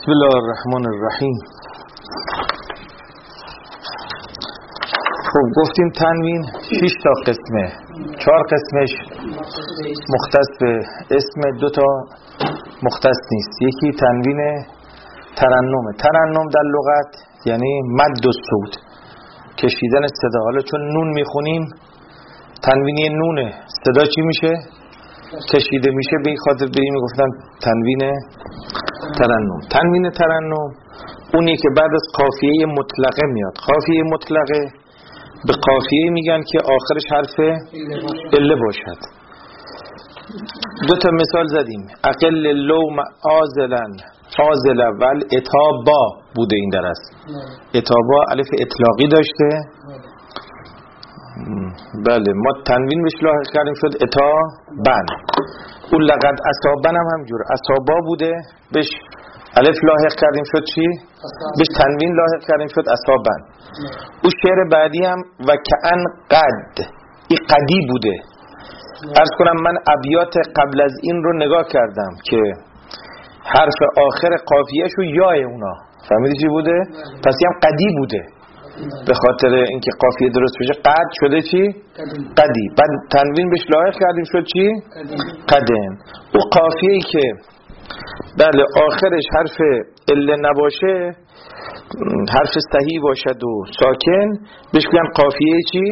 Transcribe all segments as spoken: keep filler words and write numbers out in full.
بسم الله الرحمن الرحیم. خب گفتیم تنوین شش تا قسمه، چهار قسمش مختص به اسم، دو تا مختص نیست. یکی تنوین ترنمه. ترنم در لغت یعنی مد و صوت، کشیدن صدا. حالا چون نون میخونیم تنوینی نونه، صدا چی میشه؟ کشیده میشه. به این خاطر بریم میگفتن تنوین ترنم. تنوین ترنم اونی که بعد از قافیه مطلقه میاد. قافیه مطلقه به قافیه میگن که آخرش حرف اله باشد. دو تا مثال زدیم. اقل لوم آزلن آزل اول اتابا بوده این درست. اتابا الف اطلاقی داشته. بله ما تنوین بهش لاحق کردیم شد اتابن. اون لقد اصابن هم همجور اصابا بوده بهش الف لاحق کردیم شد چی؟ بهش تنوین لاحق کردیم شد اصابن. اون شعر بعدی هم و کأن قد، این قدی بوده. عرض کنم من ابیات قبل از این رو نگاه کردم که حرف آخر قافیه‌ش و یای اونا، فهمیدی چی بوده؟ پس هم قدی بوده. به خاطر اینکه قافیه درست بشه قد شده چی؟ قدی. بعد تنوین بهش لاحق کردیم شد چی؟ قدن. او قافیه‌ای که بله آخرش حرف اله نباشه، حرف صحیح باشد و ساکن، بهش میگن قافیه چی؟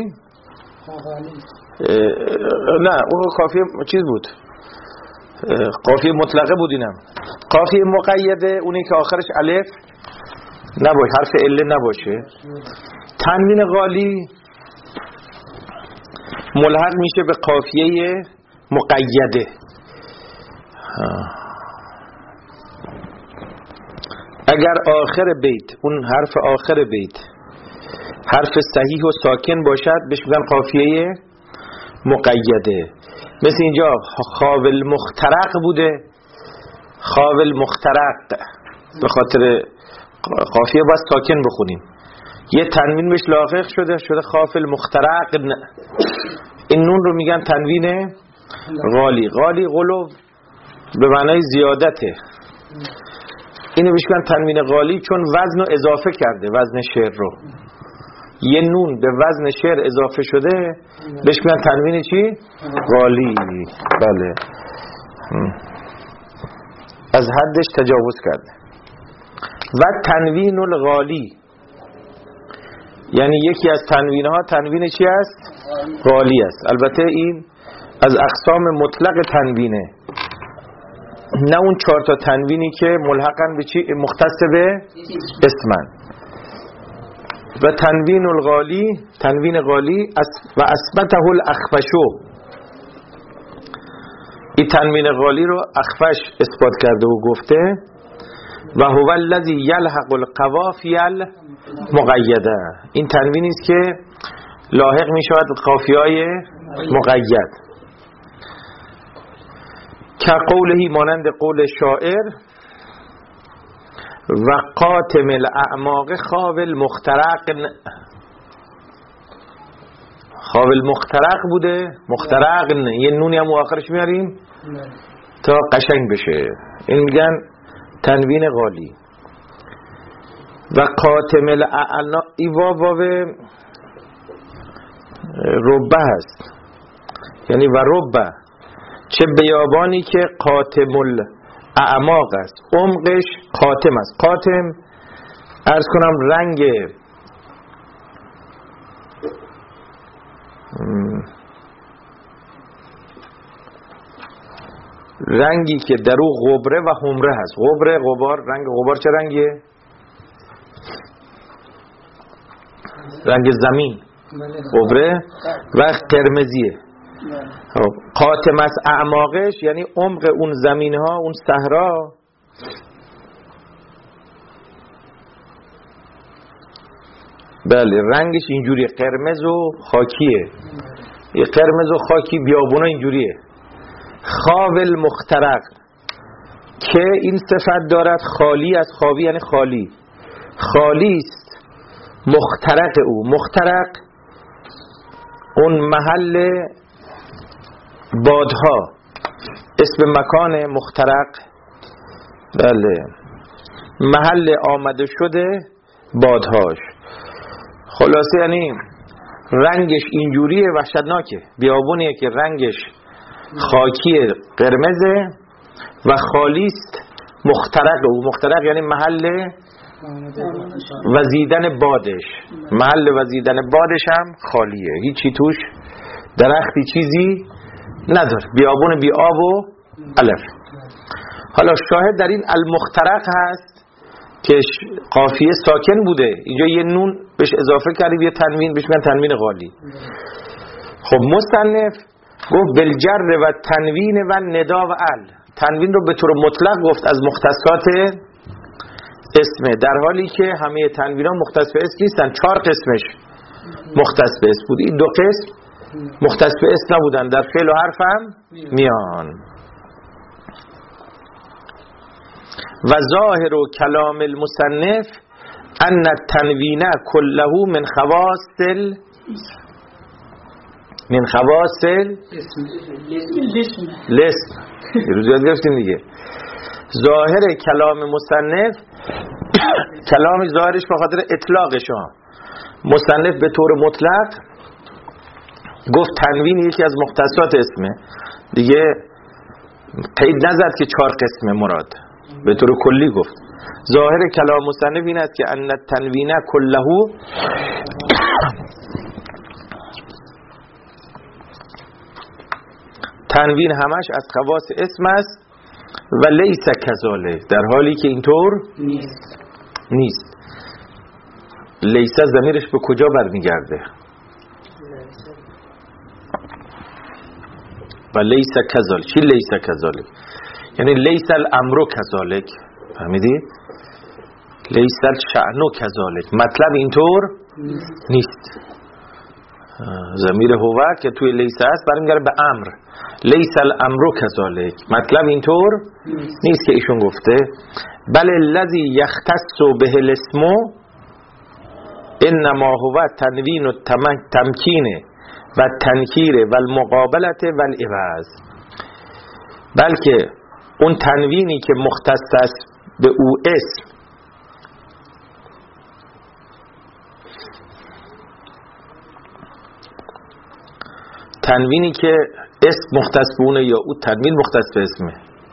نه اون قافیه چیز بود، قافیه مطلقه بود. اینم قافیه مقیده، اونی که آخرش الف نباشه، حرف اله نباشه. تنوین غالی ملحق میشه به قافیه مقیده. اگر آخر بیت، اون حرف آخر بیت حرف صحیح و ساکن باشد بهش میگن قافیه مقیده. مثل اینجا خاول مخترق بوده، خاول مخترق، به خاطر قافیه باید ساکن بخونیم. یه تنوین بهش لاحق شده شده خافل مخترق. این نون رو میگن تنوین غالی. غالی غلو به معنای زیادته. اینو بهش میگن تنوین غالی چون وزن رو اضافه کرده، وزن شعر رو. یه نون به وزن شعر اضافه شده بهش میگن تنوین چی؟ غالی. بله از حدش تجاوز کرده. و تنوین الغالی یعنی یکی از تنوین ها تنوین چی است؟ غالی است. البته این از اقسام مطلق تنوینه، نه اون چهار تا تنوینی که ملحقاً به چی؟ مختص به اسمن. و تنوین الغالی، تنوین غالی و اثبته الاخفشو، این تنوین غالی رو اخفش اثبات کرده و گفته و هو الذی یلحق القوافی المقیده. این تنوینی است که لاحق می شود قافیه‌های مقید. که قوله مانند قول شاعر و قاتم الاعماق خاول مخترق. خاول مخترق بوده، مخترق یه نونی هم آخرش میاریم تا قشنگ بشه. این میگن تنوین غالی. و قاتم الاعماق ای واو واو ربه هست، یعنی و ربه، چه بیابانی که قاتم الاعماق است، عمقش قاتم است. قاتم عرض کنم رنگ رنگی که در او غبره و حمره هست. غبره غبار، رنگ غبار چه رنگیه؟ رنگ زمین. غبره و قرمزیه. قاتم از اعماقش یعنی عمق اون زمین ها، اون صحرا. بله رنگش اینجوریه، قرمز و خاکیه. یه قرمز و خاکی بیابونا اینجوریه. خاول مخترق که این صفت دارد، خالی از خاوی یعنی خالی، خالی است مخترق او. مخترق اون محل بادها، اسم مکان مخترق. بله محل آمده شده بادهاش. خلاصه یعنی رنگش اینجوریه وحشتناکه، بیابونیه که رنگش خاکی قرمزه و خالیست مخترق. و مخترق یعنی محل وزیدن بادش، محل وزیدن بادش هم خالیه، هیچی توش درختی چیزی نداره، بیابون بی آب و علف. حالا شاهد در این المخترق هست که قافیه ساکن بوده، اینجا یه نون بهش اضافه کردیم، یه تنوین بهش میگن تنوین غالی. خب مصنف گفت بالجر و تنوین و ندا و ال. تنوین رو به طور مطلق گفت از مختصات اسمه، در حالی که همه تنوین‌ها مختص به اسم نیستن. چهار قسمش مختص به اسم بود، این دو قسم مختص به اسم نبودن، در فعل و حرف هم میان. و ظاهر و کلام المصنف ان التنوین كله من خواص من خواص الاسم. روز یاد گرفتیم دیگه. ظاهر کلام مصنف کلام ظاهرش به خاطر اطلاقش ها، مصنف به طور مطلق گفت تنوین یکی از مختصات اسمه دیگه، قید نزد که چهار قسمه مراد، به طور کلی گفت. ظاهر کلام مصنف این است که ان التنوین كله تنوین همش از خواص اسم است و لیس کذالک، در حالی که اینطور نیست. نیست. لیس ضمیرش به کجا برمیگرده؟ و لیس کذالک. چی لیس کذالک؟ یعنی لیس الامر کذالک، فهمیدی؟ لیس الشأن کذالک، مطلب اینطور نیست. ضمیر هو که توی لیس هست برمیگرده به امر. لیس الامر کذالک، مطلب اینطور نیست که ایشون گفته. بل الذی یختص به الاسم انما هو تنوین التمکین و تنکیر و المقابلت و العوض. بلکه اون تنوینی که مختص است به او اسم، تنوینی که اسم مختص به اونه یا او تنوین مختص به اسمه.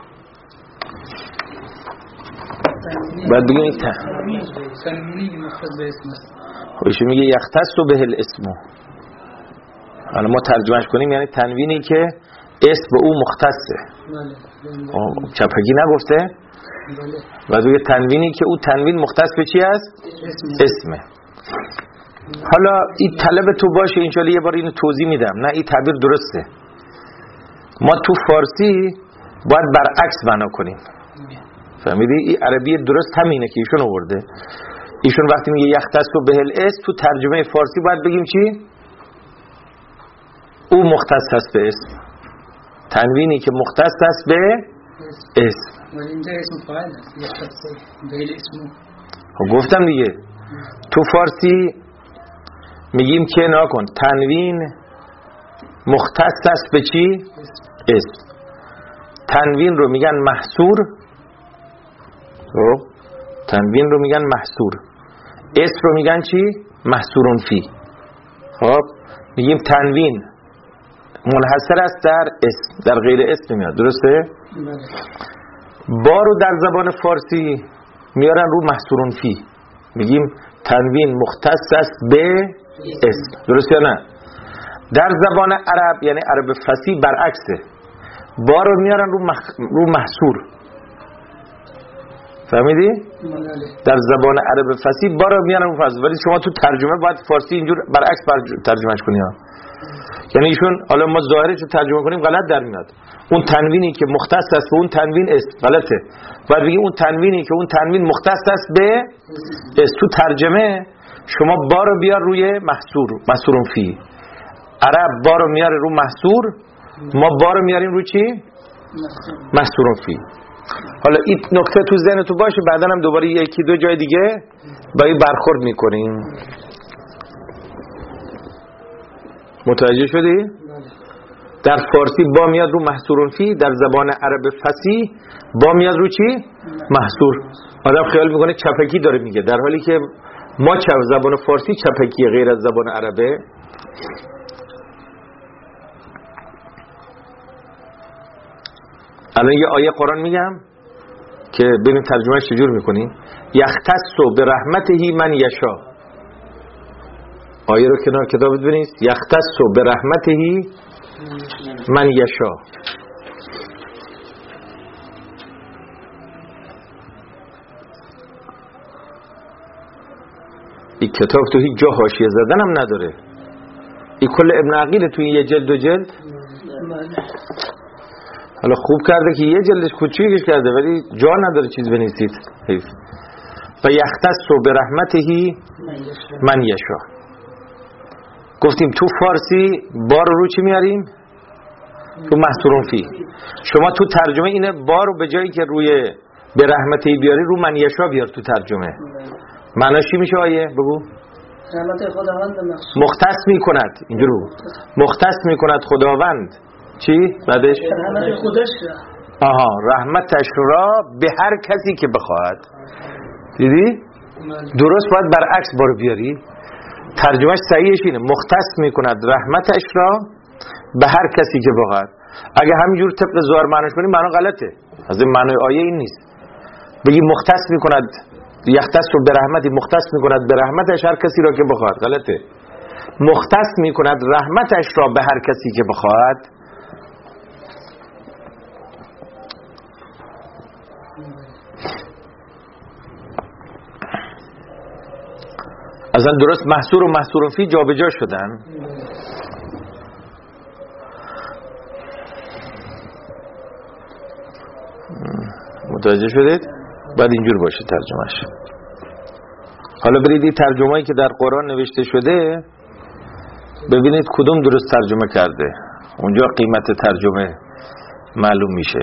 بعد بگیم این تنوینی مختص به اسم است. خودش میگه یختص به الاسم. حالا ما ترجمهش کنیم یعنی تنوینی که اسم به او مختصه. چپگی نگفته؟ و دوی تنوینی که او تنوین مختص به چی است؟ اسمه. حالا این طلب تو باشه، انشالله یه بار اینو توضیح میدم. نه این تعبیر درسته. ما تو فارسی باید برعکس معنا کنیم، فهمیدی؟ این عربی درست همینه که ایشون آورده. ایشون وقتی میگه یختص به الاسم، تو ترجمه فارسی باید بگیم چی؟ او مختص است به اسم، تنوینی که مختص است به اسم. ولی اینجا اسم فاعل است، یختص به الاسم. خب گفتم دیگه تو فارسی میگیم که نکن تنوین مختص است به چی؟ اسم. تنوین رو میگن محصور. خب تنوین رو میگن محصور، اسم رو میگن چی؟ محصورون فی. خب میگیم تنوین منحصر است در اسم، در غیر اسم میاد، درسته؟ با رو در زبان فارسی میارن رو محصورون فی، میگیم تنوین مختص است به اسم، درست یا نه؟ در زبان عرب یعنی عرب فصیح برعکسه، با رو میارن رو, مخ... رو محصور، فهمیدی؟ در زبان عرب فصیح با رو میارن رو محصور، ولی شما تو ترجمه باید فارسی اینجور برعکس ترجمهش کنی ها. یعنی ایشون حالا ما ظاهرش رو ترجمه کنیم غلط در میاد. اون تنوینی که مختص است به اون تنوین اسم غلطه، باید بگیم اون تنوینی که اون تنوین مختص است به اسم. تو ترجمه شما با رو بیار روی محصور، محصورون فی. عرب با رو میاره رو محصور، ما با رو میاریم رو چی؟ محصورون فی. حالا این نکته تو ذهن تو باشه، بعدا هم دوباره یکی دو جای دیگه با این برخورد میکنیم. متوجه شدی؟ در فارسی با میاد رو محصورون فی، در زبان عرب فصیح با میاد رو چی؟ محصور. آدم خیال میکنه چپکی داره میگه، در حالی که ما چپ زبان فارسی چپکی غیر از زبان عربه. الان یه آیه قرآن میگم که ببین ترجمهش چجور میکنیم. یختص برحمته من یشا. آیه رو کنار کتابت بنویس. یختص برحمته من یشا. این کتاب تو هیچ جا حاشیه زدن هم نداره. این کل ابن عقیل تو یه جلد و جلد. حالا خوب کرده که یه جلدش کوچیکش کرده ولی جا نداره چیز بنویسید. حیف. و یختص برحمته من یشا. گفتیم تو فارسی بار رو چی میاریم؟ تو محصورون فی. شما تو ترجمه اینه بار رو به جایی که روی به رحمته بیاری رو من یشا بیار تو ترجمه. معناش چی میشه آیه؟ بگو. رحمت خداوند مختص میکند. اینجور بگو. مختص میکند خداوند چی؟ بعدش رحمت خودش را. آها رحمتش را به هر کسی که بخواهد. دیدی؟ درست باید برعکس بارو بیاری. ترجمهش صحیحش اینه مختص میکند رحمتش را به هر کسی که بخواهد. اگه همینجور طبق ظاهر معنیش کنیم معنا غلطه. از این معنای آیه این نیست. بگی مختص میکند یختص به رحمتی، مختص میکند به رحمتش هر کسی را که بخواهد. غلطه. مختص میکند رحمتش را به هر کسی که بخواهد. اصلا درست محصور و محصور فی جا به جا شدن. متوجه شدید؟ بعد اینجور باشه ترجمهش. حالا برید این ترجمه‌ای که در قرآن نوشته شده ببینید کدوم درست ترجمه کرده. اونجا قیمت ترجمه معلوم میشه.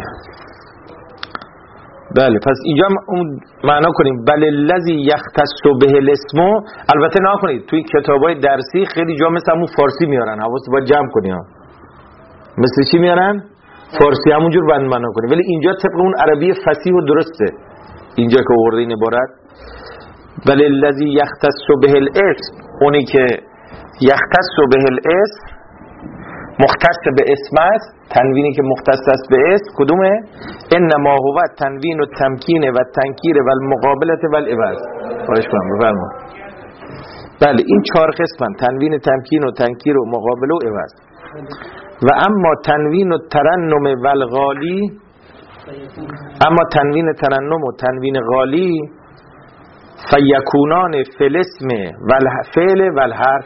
بله پس اینجا اون معنا کنیم بل الذی یختص به الاسم. البته نه کنید توی کتابای درسی خیلی جا مثل همون فارسی میارن. حواست باید جمع کنی ها. مثل چی میارن؟ فارسی همونجور بند معنا کنی. ولی اینجا طبق اون عربی فصیح و درسته. اینجا که آورده این عبارت بل الذی یختص به الاسم، اونی که یختص به الاسم مختص به اسم است، تنوینی که مختص است به اسم کدومه؟ انما هو تنوین و تمکین و تنکیر و المقابلت و العوض. خواهش کنم بفرما. بله این چهار قسمن: تنوین، تمکین و تنکیر و مقابله و عوض. و اما تنوین و ترنم و الغالی، اما تنوین ترنم و تنوین غالی فیکونان فی الاسم و الفعل و الحرف،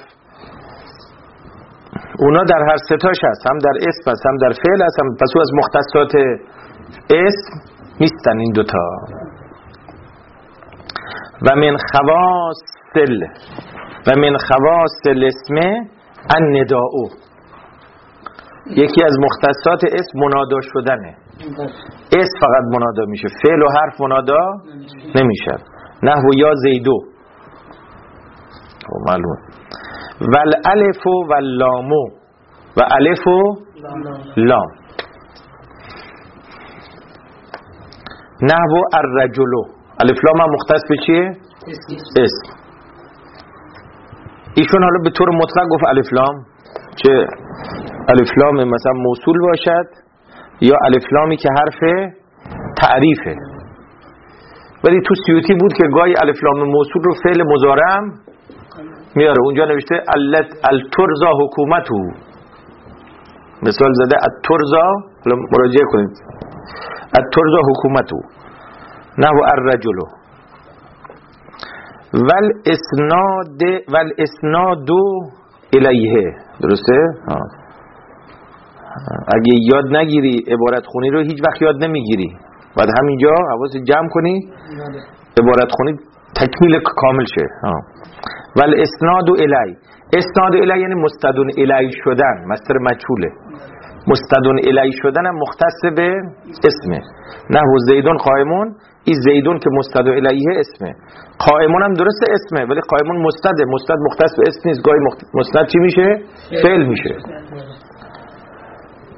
اونا در هر ستاش هست، هم در اسم هست هم در فعل هست هم. پس او از مختصات اسم نیستن این دوتا. و من خواص و من خواص الاسم النداء، یکی از مختصات اسم منادا شدنه. اسم فقط منادا میشه، فعل و حرف منادا نمیشه. نحو یا زیدو معلوم. و الالف و اللام و الف و لام. نحو الرجل، الف لام هم مختص به چیه؟ اسم. ایشون حالا به طور مطلق گفت الف لام، چه الف لام مثلا موصول باشد یا الف لامی که حرف تعریفه. ولی تو سیوطی بود که گاهی الف لام موصول رو فعل مضارع میاره. اونجا نوشته الترزا حکومتو، مثال زده الترزا، حالا مراجعه کنید، الترزا حکومتو نحو الرجل. ول اسناد ول اسناد الیه، درسته؟ ها. اگه یاد نگیری عبارت خونی رو هیچ وقت یاد نمیگیری. بعد همینجا حواست جمع کنی عبارت خونی تکمیل کامل شه. ها. ول اسناد الی، اسناد الی یعنی مستدون الی شدن، مصدر مجهوله. مستدون الی شدن هم مختص به اسمه. نحو زیدون قائمون، این زیدون که مستدون الیه اسمه. قائمون هم درست اسمه ولی قائمون مستده، مستد مختص به اسم نیست. گاهی مستد چی میشه؟ فعل میشه.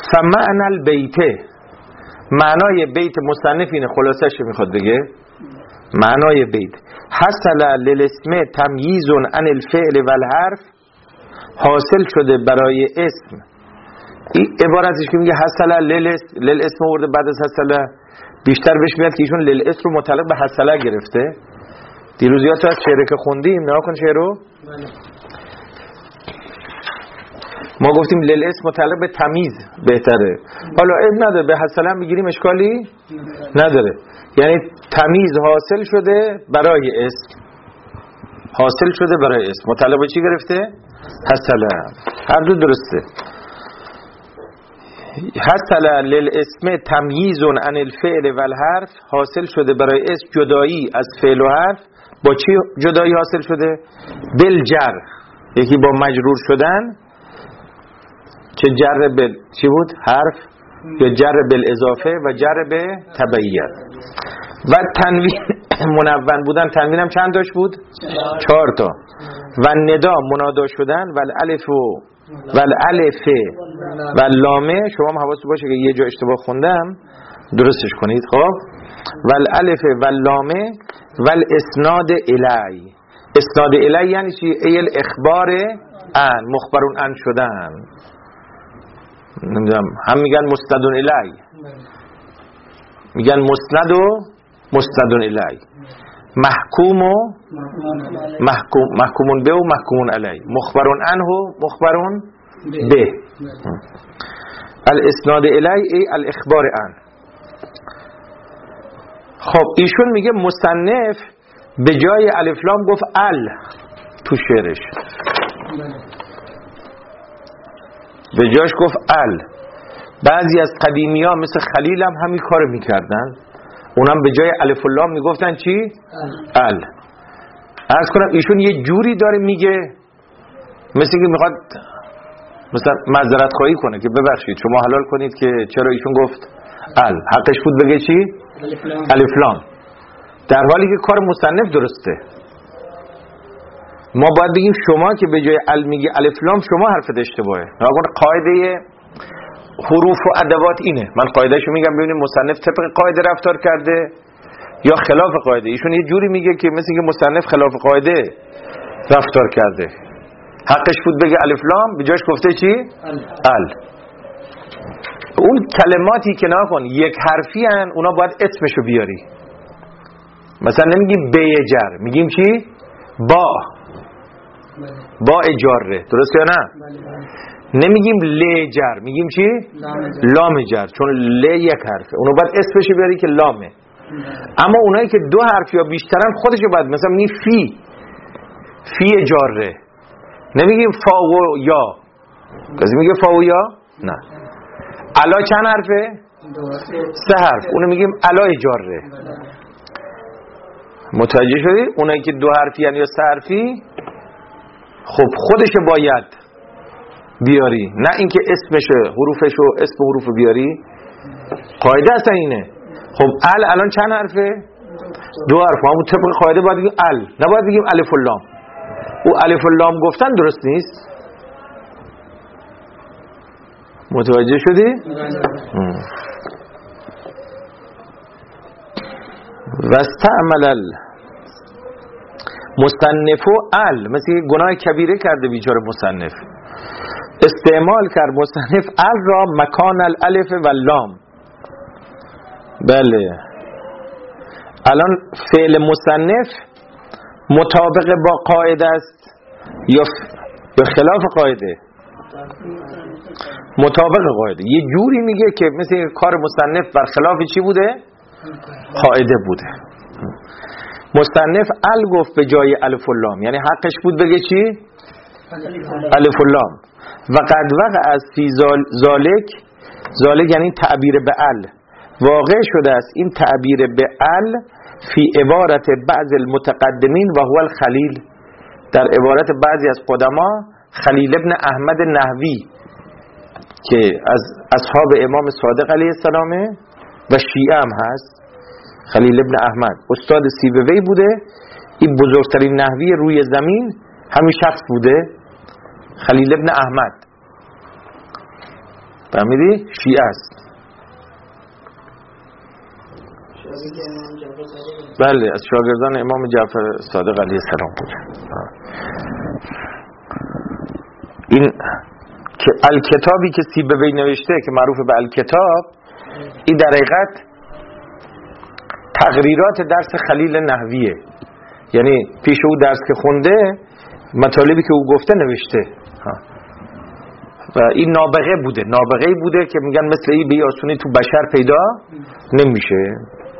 فمعنى البیت، معنای بیت مصنف اینه، خلاصش میخواد بگه معنای بیت حصل للاسم تمییز عن الفعل والحرف، حاصل شده برای اسم. این عبارتش که میگه حصل للاسم ورده بعد از حصل بیشتر بهش میاد که ایشون للاسم رو متعلق به حصله گرفته. دیروز یادت از شعر که خوندیم، نگاه کن شعر رو، ما گفتیم للاسم متعلق به تمیز بهتره، حالا عیب نداره به حصله بگیریم اشکالی نداره. یعنی تمیز حاصل شده برای اسم، حاصل شده برای اسم متعلق به چی گرفته؟ حصله. هر دو درسته. حصل للاسم تمییز عن الفعل والحرف، حاصل شده برای اسم جدایی از فعل و حرف. با چی جدایی حاصل شده؟ بالجر، یکی با مجرور شدن، چه جر بل چی بود؟ حرف، یا جر بالاضافه و جر به تبعیت. و تنوین منون بودن، تنوین هم چند داشت بود؟ چهار تا. و ندا منادا شدن، و الالف و و الالف و لامه، شما هم حواستون باشه که یه جا اشتباه خوندم درستش کنید. خب و الالف و لامه و الاسناد الی، اسناد الی یعنی چی؟ ای الاخبار ان، مخبرون ان شدن. نمیدونم هم میگن مستدون الی، میگن مسند و مستدون الی، محکوم و محکوم، محکومون به و محکومون علی، مخبرون عنه و مخبرون به. الاسناد الی ای الاخبار عن. خب ایشون میگه مصنف به جای الف لام گفت ال تو شعرش، به جاش گفت ال. بعضی از قدیمی ها مثل خلیل هم همین کار میکردن، اونم به جای الف و لام میگفتن چی؟ ال. عرض کنم ایشون یه جوری داره میگه مثل که میخواد مثلا معذرت خواهی کنه که ببخشید شما حلال کنید که چرا ایشون گفت ال، حقش بود بگه چی؟ الف لام، در حالی که کار مصنف درسته. ما باید بگیم شما که به جای ال میگی الف لام، شما حرفت اشتباهه. قاعده حروف و ادوات اینه، من قاعدهشو میگم ببینیم مصنف طبق قاعده رفتار کرده یا خلاف قاعده. ایشون یه جوری میگه که مثل اینکه مصنف خلاف قاعده رفتار کرده، حقش بود بگه الف لام، به جاش گفته چی؟ ال. اون کلماتی که نکن یک حرفی ان، اونا باید اسمشو بیاری. مثلا نمیگیم به جر، میگیم چی؟ با با اجاره، درست یا نه؟ نمیگیم ل جر، میگیم چی؟ لام جر، چون ل یک حرفه، اونو باید اسمشو بیاری که لامه. اما اونایی که دو حرف یا بیشترن خودشو باید، مثلا میگیم فی فی جاره، نمیگیم فا و یا. کسی میگه فا و یا؟ نه. الا چند حرفه؟ سه حرف، اونو میگیم الا جاره. متوجه شدی؟ اونایی که دو حرفی یا سه حرفی، خب خودش باید بیاری، نه اینکه اسمشه حروفشو اسم حروف بیاری. قاعده اصلا اینه. خب ال الان چند حرفه؟ دو حرف. همون طبق قاعده باید بگیم ال، نباید بگیم الف و لام. او الف و لام گفتن درست نیست. متوجه شدی؟ و استعمل مصنف و ال، مثل گناه کبیره کرده بیچاره مصنف، استعمال کرد مصنف ال را مکان الالف و لام. بله الان فعل مصنف مطابق با قاعده است یا یا خلاف قاعده؟ مطابق قاعده. یه جوری میگه که مثل کار مصنف برخلاف چی بوده؟ قاعده بوده. مصنف ال گفت به جای الف و لام، یعنی حقش بود بگه چی؟ الف و لام. و قد وقع از فی ذالک، ذالک یعنی تعبیر به ال، واقع شده است این تعبیر به ال فی عبارت بعض المتقدمین و هو الخلیل، در عبارت بعضی از قدما، خلیل ابن احمد نحوی که از اصحاب امام صادق علیه السلامه و شیعه هم هست. خلیل ابن احمد استاد سیبوی بوده، این بزرگترین نحوی روی زمین همین شخص بوده، خلیل ابن احمد. فهمیدی؟ شیعه است. بله از شاگردان امام جعفر صادق علیه السلام بود. این که الکتابی که سیبوی نوشته که معروف به الکتاب، این در حقیقت تقریرات درس خلیل نحویه، یعنی پیش او درس که خونده مطالبی که او گفته نوشته ها. و این نابغه بوده، نابغه‌ای بوده که میگن مثل این به آسونی تو بشر پیدا نمیشه.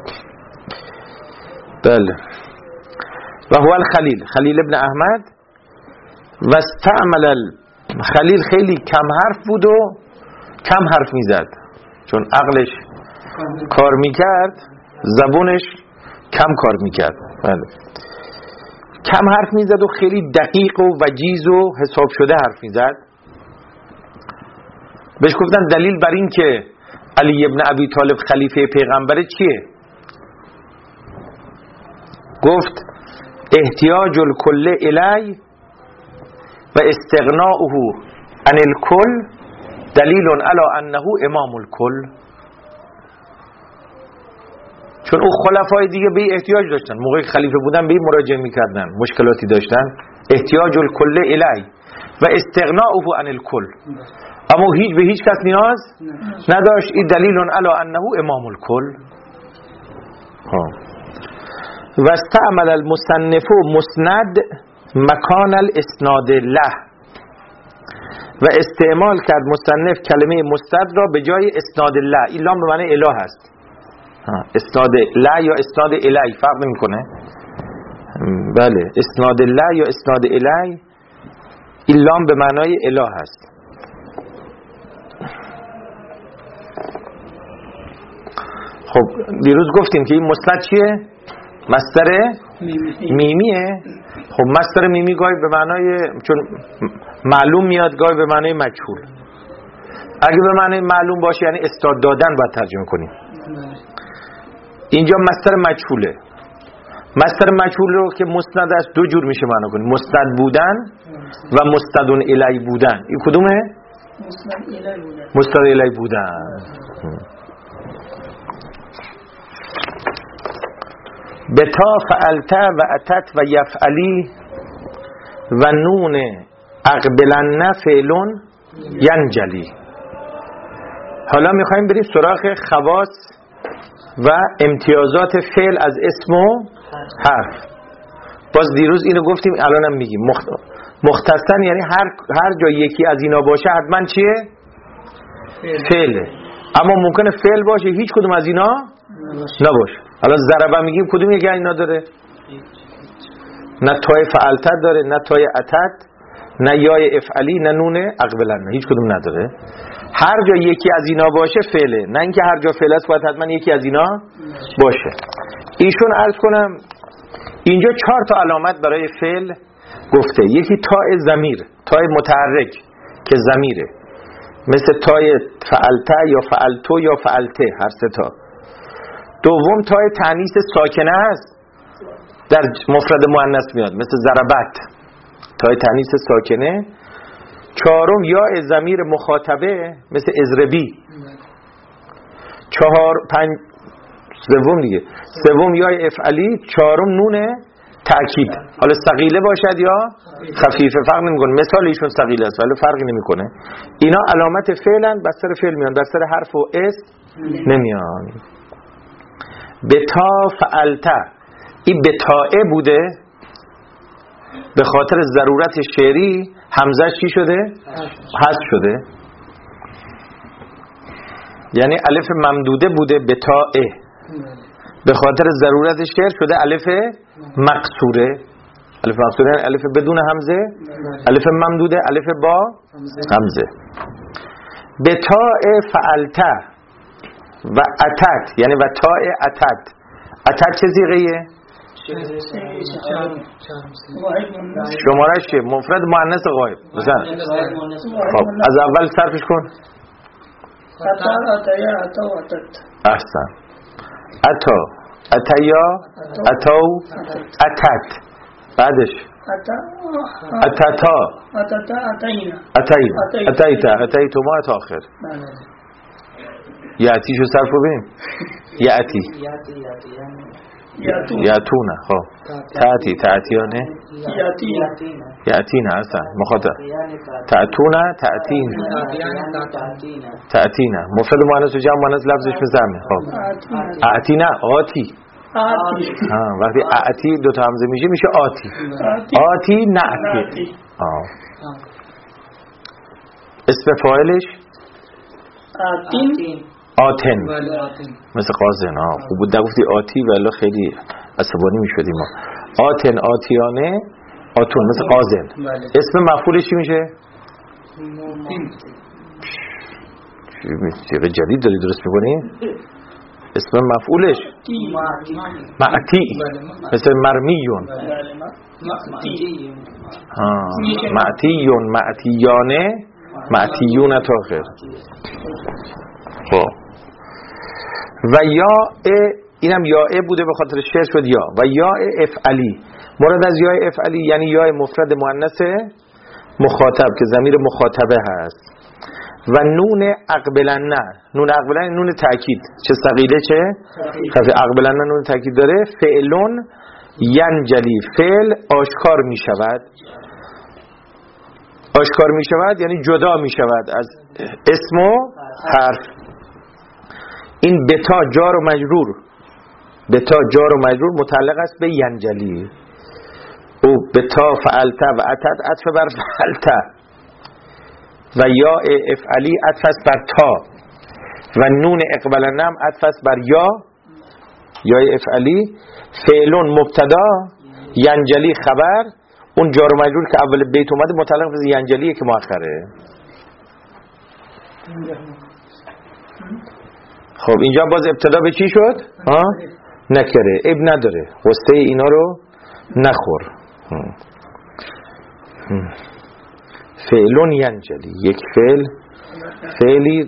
بله. و هو الخلیل، خلیل ابن احمد. و استعمل خلیل خیلی کم حرف بود و کم حرف میزد، چون عقلش کار میکرد زبونش کم کار میکرد. بله. کم حرف میزد و خیلی دقیق و وجیز و حساب شده حرف میزد. بهش گفتن دلیل بر این که علی ابن ابی طالب خلیفه پیغمبره چیه؟ گفت احتیاج الکل الی و استغناؤه عن الکل دلیل علی انه امام الکل. چون او خلفای دیگه به این احتیاج داشتن، موقعی خلیفه بودن به این مراجعه میکردن، مشکلاتی داشتن، احتیاج الکل الی و استغناؤه عن الکل، اما هیچ به هیچ کس نیاز نداشت. این دلیل علی انه امام الکل. و استعمل المصنف مسند مکان الاسناد له، و استعمال کرد مصنف کلمه مستند را به جای اسناد له. این لام به معنی اله است، اسناد له یا اسناد الی فرق نمیکنه. بله اسناد له یا اسناد الی، این لام به معنای اله است. خب دیروز گفتیم که این مسند چیه؟ مصدر میمیه. خب مصدر میمی گاهی به معنای، چون معلوم میاد، گاهی به معنای مجهول. اگه به معنای معلوم باشه یعنی استاد دادن باید ترجمه کنیم. اینجا مصدر مجهوله. مصدر مجهول رو که مسند است دو جور میشه معنا کنیم، مسند بودن و مستدون الی بودن. این کدومه؟ مستند الی بودن. بتا فعلت و اتت و یفعلی و نون اقبلن فعلون ینجلی. حالا میخوایم بریم سراغ خواص و امتیازات فعل از اسم و حرف. باز دیروز اینو گفتیم، الانم میگیم مختصراً، یعنی هر هر جا یکی از اینا باشه حتما چیه؟ فعله. اما ممکنه فعل باشه هیچ کدوم از اینا نباشه. الان ضربه میگیم کدوم یکی اینا داره؟ نه تای فعلتت داره، نه تای اتت، نه یای افعلی، نه نون اقبلن، هیچ کدوم نداره. هر جا یکی از اینا باشه فعله، نه اینکه هر جا فعل است باید حتما یکی از اینا باشه. ایشون عرض کنم اینجا چهار تا علامت برای فعل گفته. یکی تای ضمیر، تای متحرک که ضمیره، مثل تای فعلته یا فعلتو یا فعلته، هر سه تا. دوم تای تانیث ساکنه است، در مفرد مؤنث میاد، مثل ضربت، تای تانیث ساکنه. چهارم یا ضمیر مخاطبه، مثل اضربی. چهار پنج سوم دیگه سوم یا افعلی. چهارم نون تأکید، حالا ثقیله باشد یا خفیفه فرق نمیکنه. مثال ایشون ثقیله است ولی فرقی نمیکنه. اینا علامت فعلن، بر سر فعل میان، بر سر حرف و اسم نمیان. بتا فعلته، این بتائه بوده، به خاطر ضرورت شعری حمزه چی شده؟ حذف شده، یعنی الف ممدوده بوده بتائه، به خاطر ضرورت شعر شده الف مقصوره. الف مقصوره یعنی الف بدون حمزه، الف ممدوده، الف با حمزه. بتائه فعلته و اتت، یعنی و تائه اتت. اتت چه صیغه‌ایه؟ شمارش چیه؟ مفرد مؤنث غایب. مثلا خب از اول صرفش کن. احسن. اتا، اتیا، اتو، اتت. بعدش اتتا اتتا اتینا اتینا اتیتا اتیتما اتاخر یعتی شو صرف رو بیم یعتی یعتونه خب تأتی تأتیانه یعتینا اصلا مخاطر تأتونه تأتین تأتینا مفرد مؤنث و جمع مؤنث لفظش بزمه خب اعتینا آتی وقتی اعتی دو تا همزه میشه میشه آتی آتی نعتی اسم فاعلش آتین آتن مثل قازن ها خوب بود نگفتی آتی ولی خیلی عصبانی میشدیم ما آتن آتیانه آتون مثل قازن اسم مفعولش چی میشه؟ چیه جدید داری درست میکنی؟ اسم مفعولش معتی مثل مرمیون معتیون معتیانه معتیون تا خیر خب و یا اینم یاء بوده به خاطر شعر شد یا و یا افعلی مراد از یا افعلی یعنی یا مفرد مؤنث مخاطب که ضمیر مخاطبه هست و نون اقبلن نون اقبلن نون تاکید چه ثقیله چه خفیف اقبلن نون تاکید داره فعلون ینجلی فعل آشکار می شود آشکار می شود یعنی جدا می شود از اسم و حرف این بتا جار و مجرور بتا جار و مجرور متعلق است به ینجلی او بتا فعلت و اتت عطف بر فعلت و یا افعلی عطف است بر تا و نون اقبلنم عطف است بر یا یا افعلی فعلون مبتدا ینجلی خبر اون جار و مجرور که اول بیت اومده متعلق به ینجلیه که مؤخره خب اینجا باز ابتدا به چی شد؟ ها؟ نکره اب نداره غصه اینا رو نخور هم. هم. فعلون ینجلی یک فعل فعلی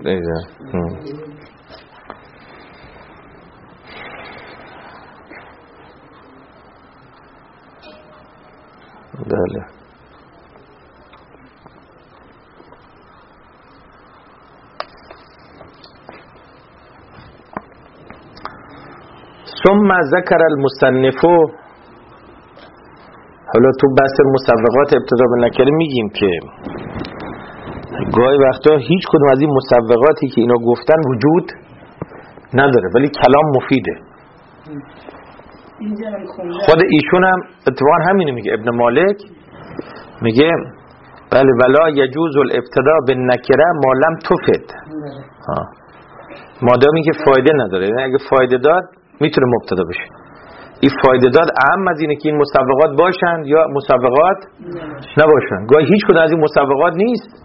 بله ثم ذکر المصنف حالا تو بحث مسوغات ابتدا به نکره میگیم که گاهی وقتا هیچ کدوم از این مسوغاتی که اینا گفتن وجود نداره ولی کلام مفیده خود ایشون هم اتفاقا همینو میگه ابن مالک میگه بله ولا یجوز الابتداء بالنکره ما لم تفد ها مادامی که فایده نداره یعنی اگه فایده داد میتونه مبتدا بشه این فایده داد اهم از اینه که این مسوغات باشند یا مسوغات نباشند گاهی هیچ کدوم از این مسوغات نیست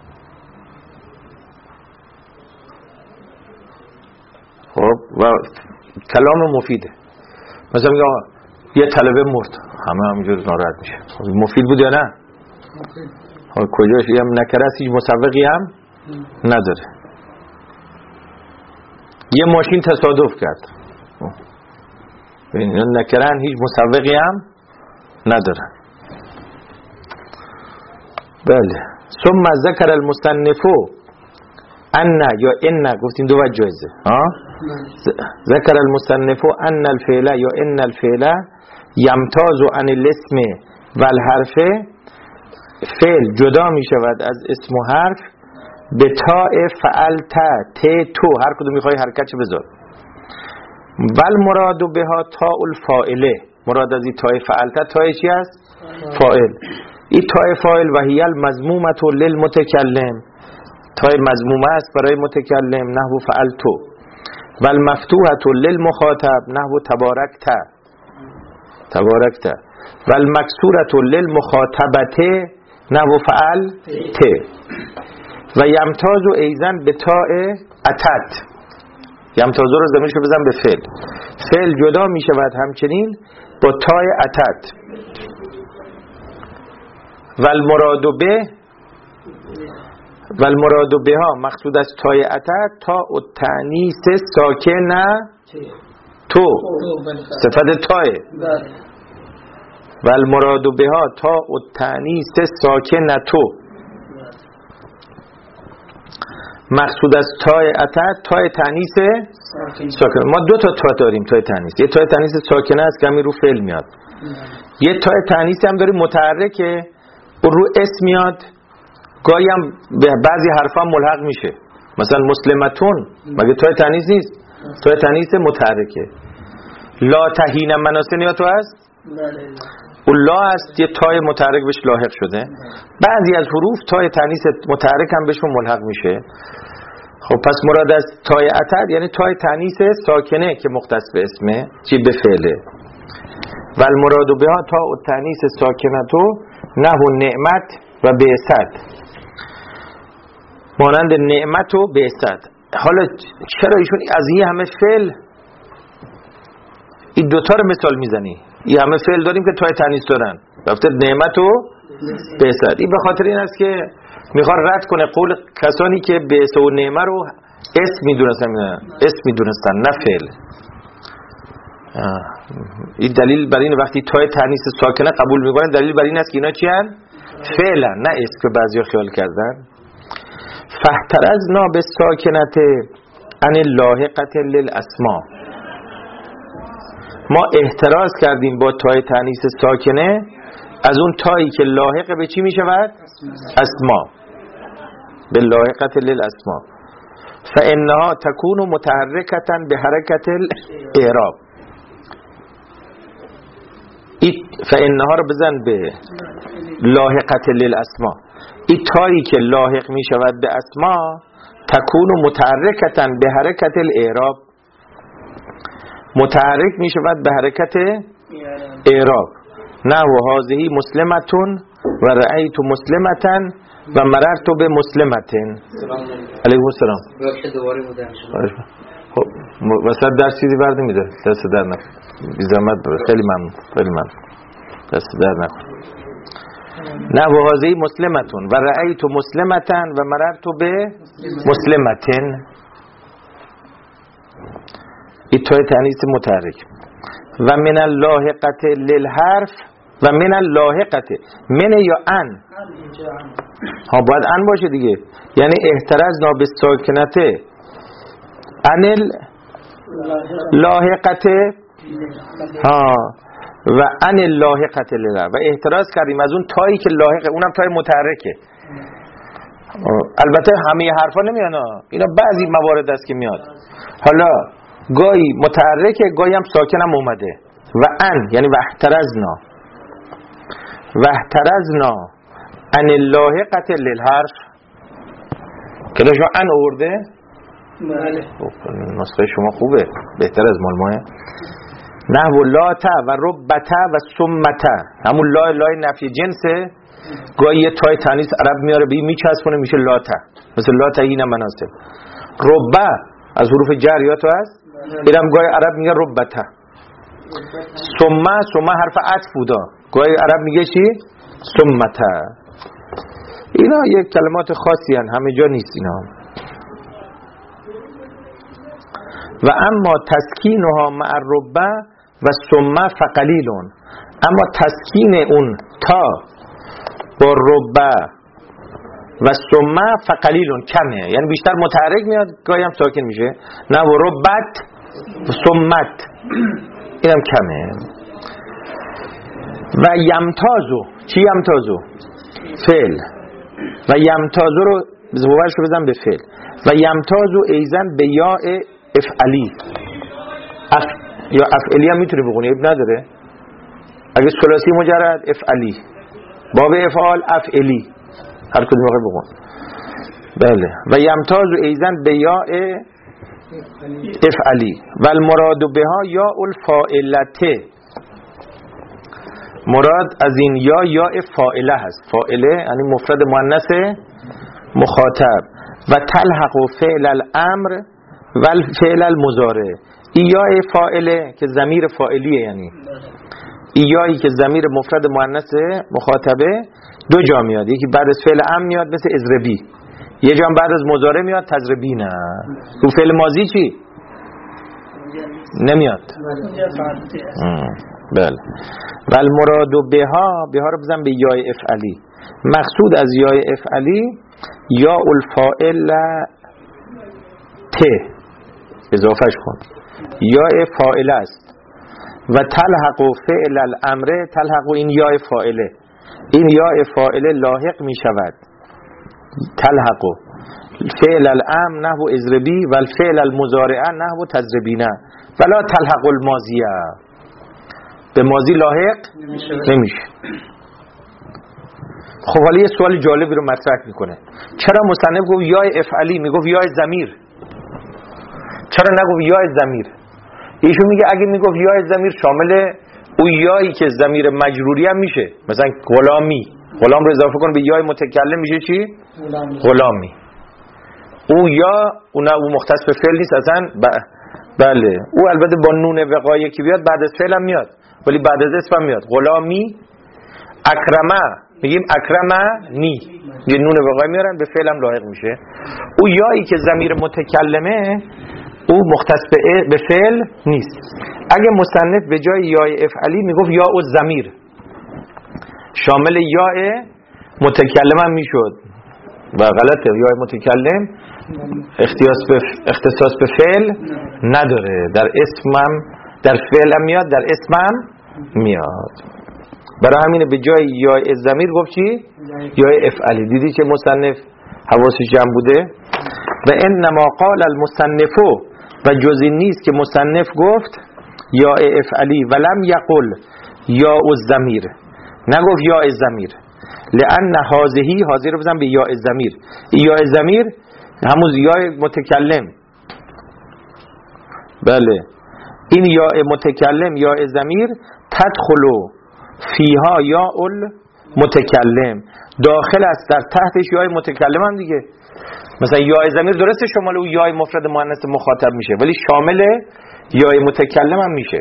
خب و کلام مفیده مثلا میگه آقا یه طلبه مرد همه همینجور ناراحت میشه مفید بود یا نه مفید کجاش یه نکره است هیچ مسوغی هم نداره یه ماشین تصادف کرد این نکرن هیچ مسوغی هم ندارن بله ثم ذکر المصنف ان یا ان گفتیم دو وجه جایزه ها ذکر المصنف ان الفعل یا ان الفعل یمتاز عن الاسم والحرف فعل جدا می شود از اسم و حرف به تاء فعلت ت تو هر کدوم میخوای حرکتش بذار ول مراد بها تاء الفاعله مراد از این تاء فعلت تاء چی است فاعل این تاء فاعل و هی المذمومه للمتکلم تاء مذمومه است برای متکلم نحو فعلتو و المفتوحه للمخاطب نحو تبارکت تبارکت و المکسوره للمخاطبه نحو فعلت و یمتاز ایضا به تاء اتت یمتاز رو ضمیرش رو بزن به فعل فعل جدا می شود همچنین با تاء اتت و المراد به و المراد بها مقصود از تاء اتت تا التانیث ساکن تو صفت تاء و المراد بها تا التانیث ساکنتو. مقصود از تای اتت تای تانیث ساکنه. ما دو تا تا داریم تای تانیث. یه تای تانیث ساکنه است که همین رو فعل میاد. یه تای تانیث هم داریم متحرکه رو اسم میاد، گاهی هم به بعضی حرفا ملحق میشه. مثلا مسلمتون مگه تای تانیث نیست؟ تای تانیث متحرکه. لا تهین مناسن یا تو هست؟ اون لا است، یه تای متحرک بهش لاحق شده. بعضی از حروف تای تانیث متحرک هم بهشون ملحق میشه. خب پس مراد از تای اتد یعنی تای تانیث ساکنه که مختص به اسمه چی به فعله. و المراد بها تا التانیث ساکنتو نحو نعمت و بعثت، مانند نعمت و بعثت. حالا چرا ایشون از این همه فعل این دوتا رو مثال میزنی؟ این همه فعل داریم که تای تانیث دارن، رفته نعمت و بعثت. این به خاطر این است که میخواد رد کنه قول کسانی که بعث و نعمه رو اسم میدونستن، اسم میدونستن نه فعل. این دلیل برای این وقتی تای تانیث ساکنه قبول میکنن دلیل برای این است که اینا چی هن؟ فعلا، نه اسم که بعضیا خیال کردن. فاحترزنا بالساکنت عن اللاحقة للاسماء، ما احتراز کردیم با تای تانیث ساکنه از اون تایی که لاحق به چی میشود؟ اسما. باللاحقة للاسماء فانها تكون متحرکة بحرکت الاعراب. فانها رو بزن به لاحقة للاسماء. این تایی که لاحق می شود به اسما تکون متحرکتا به حرکت الاعراب، متحرک می شود به حرکت اعراب. نه و هذه مسلمتون و رأیت مسلمتن و مررت به مسلمتن. علیکم السلام. خب وسط درس چیزی برد نمیده، دست در نکن بی زحمت بره. خیلی ممنون، خیلی ممنون، دست در نکن. نه و هذه مسلمتون و رأیت مسلمتن و مررت به مسلمتن. این تای تانیث متحرک. و من اللاحقة للحرف و من اللاحقة من یا ان ها باید ان باشه دیگه، یعنی احترزنا بالساکنته عن اللاحقة ها و ان اللاحقة للحرف، و احتراز کردیم از اون تایی که لاحقه، اونم تای متحرکه. البته همه حرفا نمیان، اینا بعضی موارد است که میاد. حالا گاهی متحرکه گاهی هم ساکن هم اومده. و ان یعنی و احترزنا و احترزنا ان اللاحقة للحرف که داشت ان آورده. بله نسخه شما خوبه، بهتر از مال ماه. نحو لاتا و ربتا و سمتا، همون لا لای نفی جنسه. گاهی یه تای تانیث عرب میاره به این میچسبونه میشه لاتا، مثل لاتا این مناسب. ربا از حروف جریاتو هست، اینم گاهی عرب میگه ربتا. سمه سمه حرف عطف بودا، گاهی عرب میگه چی؟ سمتا. اینا یک کلمات خاصی هن، همه جا نیست اینا. و اما تسکینها مع الربا و سمه فقلیلون، اما تسکین اون تا با ربا و سمه فقلیلون کمه، یعنی بیشتر متحرک میاد گاهی هم ساکن میشه. نه و ربت و سمت اینم کمه. و یمتازو، چی یمتازو؟ فعل. و یمتازو رو زبورش رو بزن به فعل. و یمتازو ایزن به یا افعلی. اف... یا افعلی هم میتونه بخونی، اب نداره. اگه ثلاثی مجرد افعلی، باب افعال افعلی، هر کدوم واقع بخون. بله. و یمتازو ایزن به یا افعلی و المراد بها یا الفاعلته، مراد از این یا یا فاعله هست. فاعله یعنی مفرد مؤنث مخاطب. و تلحق فعل الامر و فعل المضارع. ایای فاعله که ضمیر فاعلیه، یعنی ایایی که ضمیر مفرد مؤنث مخاطبه دو جا میاد، یکی بعد از فعل امر میاد مثل اضربی، یه جا بعد از مضارع میاد تضربینا. تو فعل ماضی چی؟ نمیاد. بله. و المراد بها، بها رو بزن به یای افعلی. مقصود از یای افعلی یا الفاعل ت اضافهش کن، یا فاعل است و تلحق فعل الامر، تلحق این یا فاعله، این یا فاعله لاحق می شود، تلحق فعل الامر نحو اضربی و الفعل المضارع نحو تضربینه ولا تلحق الماضیه، به ماضی لاحق نمیشه. خب حالا یه سوال جالبی رو مطرح میکنه، چرا مصنف گفت یای افعلی، میگفت یای ضمیر، چرا نگفت یای ضمیر؟ ایشون میگه اگه میگفت یای ضمیر شامل اون یایی که ضمیر مجروری هم میشه، مثلا غلامی، غلام رو اضافه کن به یای متکلم میشه چی؟ غلامی. او یا اون او مختص به فعل نیست اصلا، ب... بله او البته با نون وقایه که بیاد بعد از فعل هم میاد ولی بعد از اسم هم میاد. غلامی، اکرمه میگیم اکرمنی، یه نون وقایه میارن به فعل هم لاحق میشه. او یایی که ضمیر متکلمه او مختص به فعل نیست. اگه مصنف به جای یای افعلی میگفت یا او ضمیر، شامل یا متکلم هم میشد و غلطه. یا متکلم اختصاص به اختصاص به فعل نداره، در اسم هم در فعل هم میاد، در اسم هم میاد. برای همینه به جای یا ضمیر گفت چی؟ یا افعلی. دیدی که مصنف حواسش جمع بوده. و انما قال المصنف، و جزی نیست که مصنف گفت یا افعلی ولم یقل یا الضمیر، نگفت یا الضمیر، لان هذه، هذه رو بزن به یا الضمیر، یا الضمیر همون یا متکلم، بله این یا متکلم یا الضمیر تدخل فیها یا المتکلم، داخل است در تحتش یا متکلم هم دیگه. مثلا یا ضمیر درسته شامل او یا مفرد مؤنث مخاطب میشه ولی شامل یا متکلم هم میشه.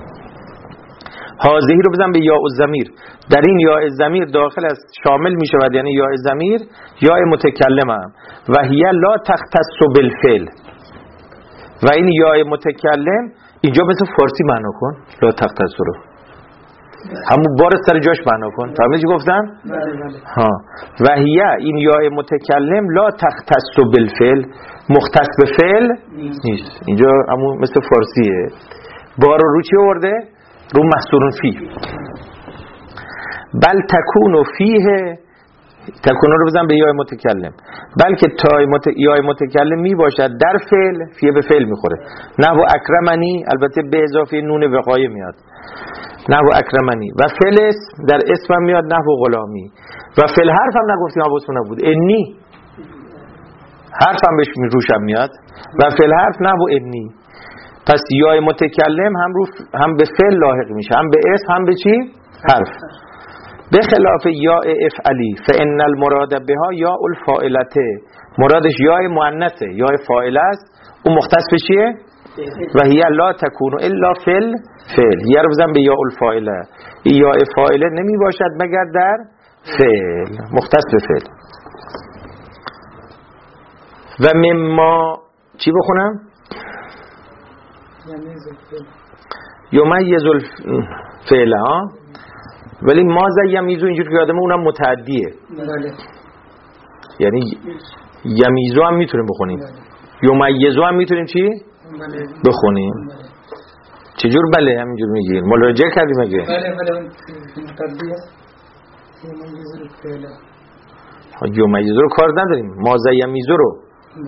هذه رو بزن به یا الضمیر، در این یا ضمیر داخل است شامل میشود، یعنی یا ضمیر یا متکلم هم. و هی لا تختص بالفعل، و این یا متکلم اینجا مثل فارسی معنا کن، لا تختص رو همون بار سر جاش معنا کن. فهمیدی چی گفتم؟ ها. و هی این یا متکلم لا تختص بالفعل، مختص به فعل نیست. اینجا همون مثل فارسیه، بار رو چی آورده؟ رو محصورون فی. بل تکون فیه، تکون رو بزن به یا متکلم، بلکه تا مت... یا متکلم می باشد در فعل، فیه به فعل میخوره. نحو اکرمنی البته به اضافه نون وقایه میاد، نحو اکرمنی. و فعل در اسم هم میاد، نحو غلامی. و فعل حرف هم نگفتیم، حواسمون نبود، انی حرف هم بهش روشم میاد و فعل حرف نحو انی. پس یا متکلم هم رو هم به فعل لاحق میشه، هم به اسم هم به چی؟ حرف. به خلاف یا افعلی فان المراد بها یا الفاعلته، مرادش یا مؤنثه، یا فاعل است، اون مختص به چیه؟ و هی لا تکون الا فعل فعل. یه رو بزن به یا الفاعله، یا فاعله نمی باشد مگر در فعل، مختص به فعل. و مما چی بخونم؟ یمیز الفعل ها، ولی ما ز یمیزو اینجور که یادمه اونم متعدیه، یعنی یمیزو هم میتونیم بخونیم، یمیزو هم میتونیم چی؟ بخونیم. چجور بله همینجور میگیر؟ مراجعه کردیم اگه؟ بله بله یمیزو رو کار نداریم، ما ز یمیزو رو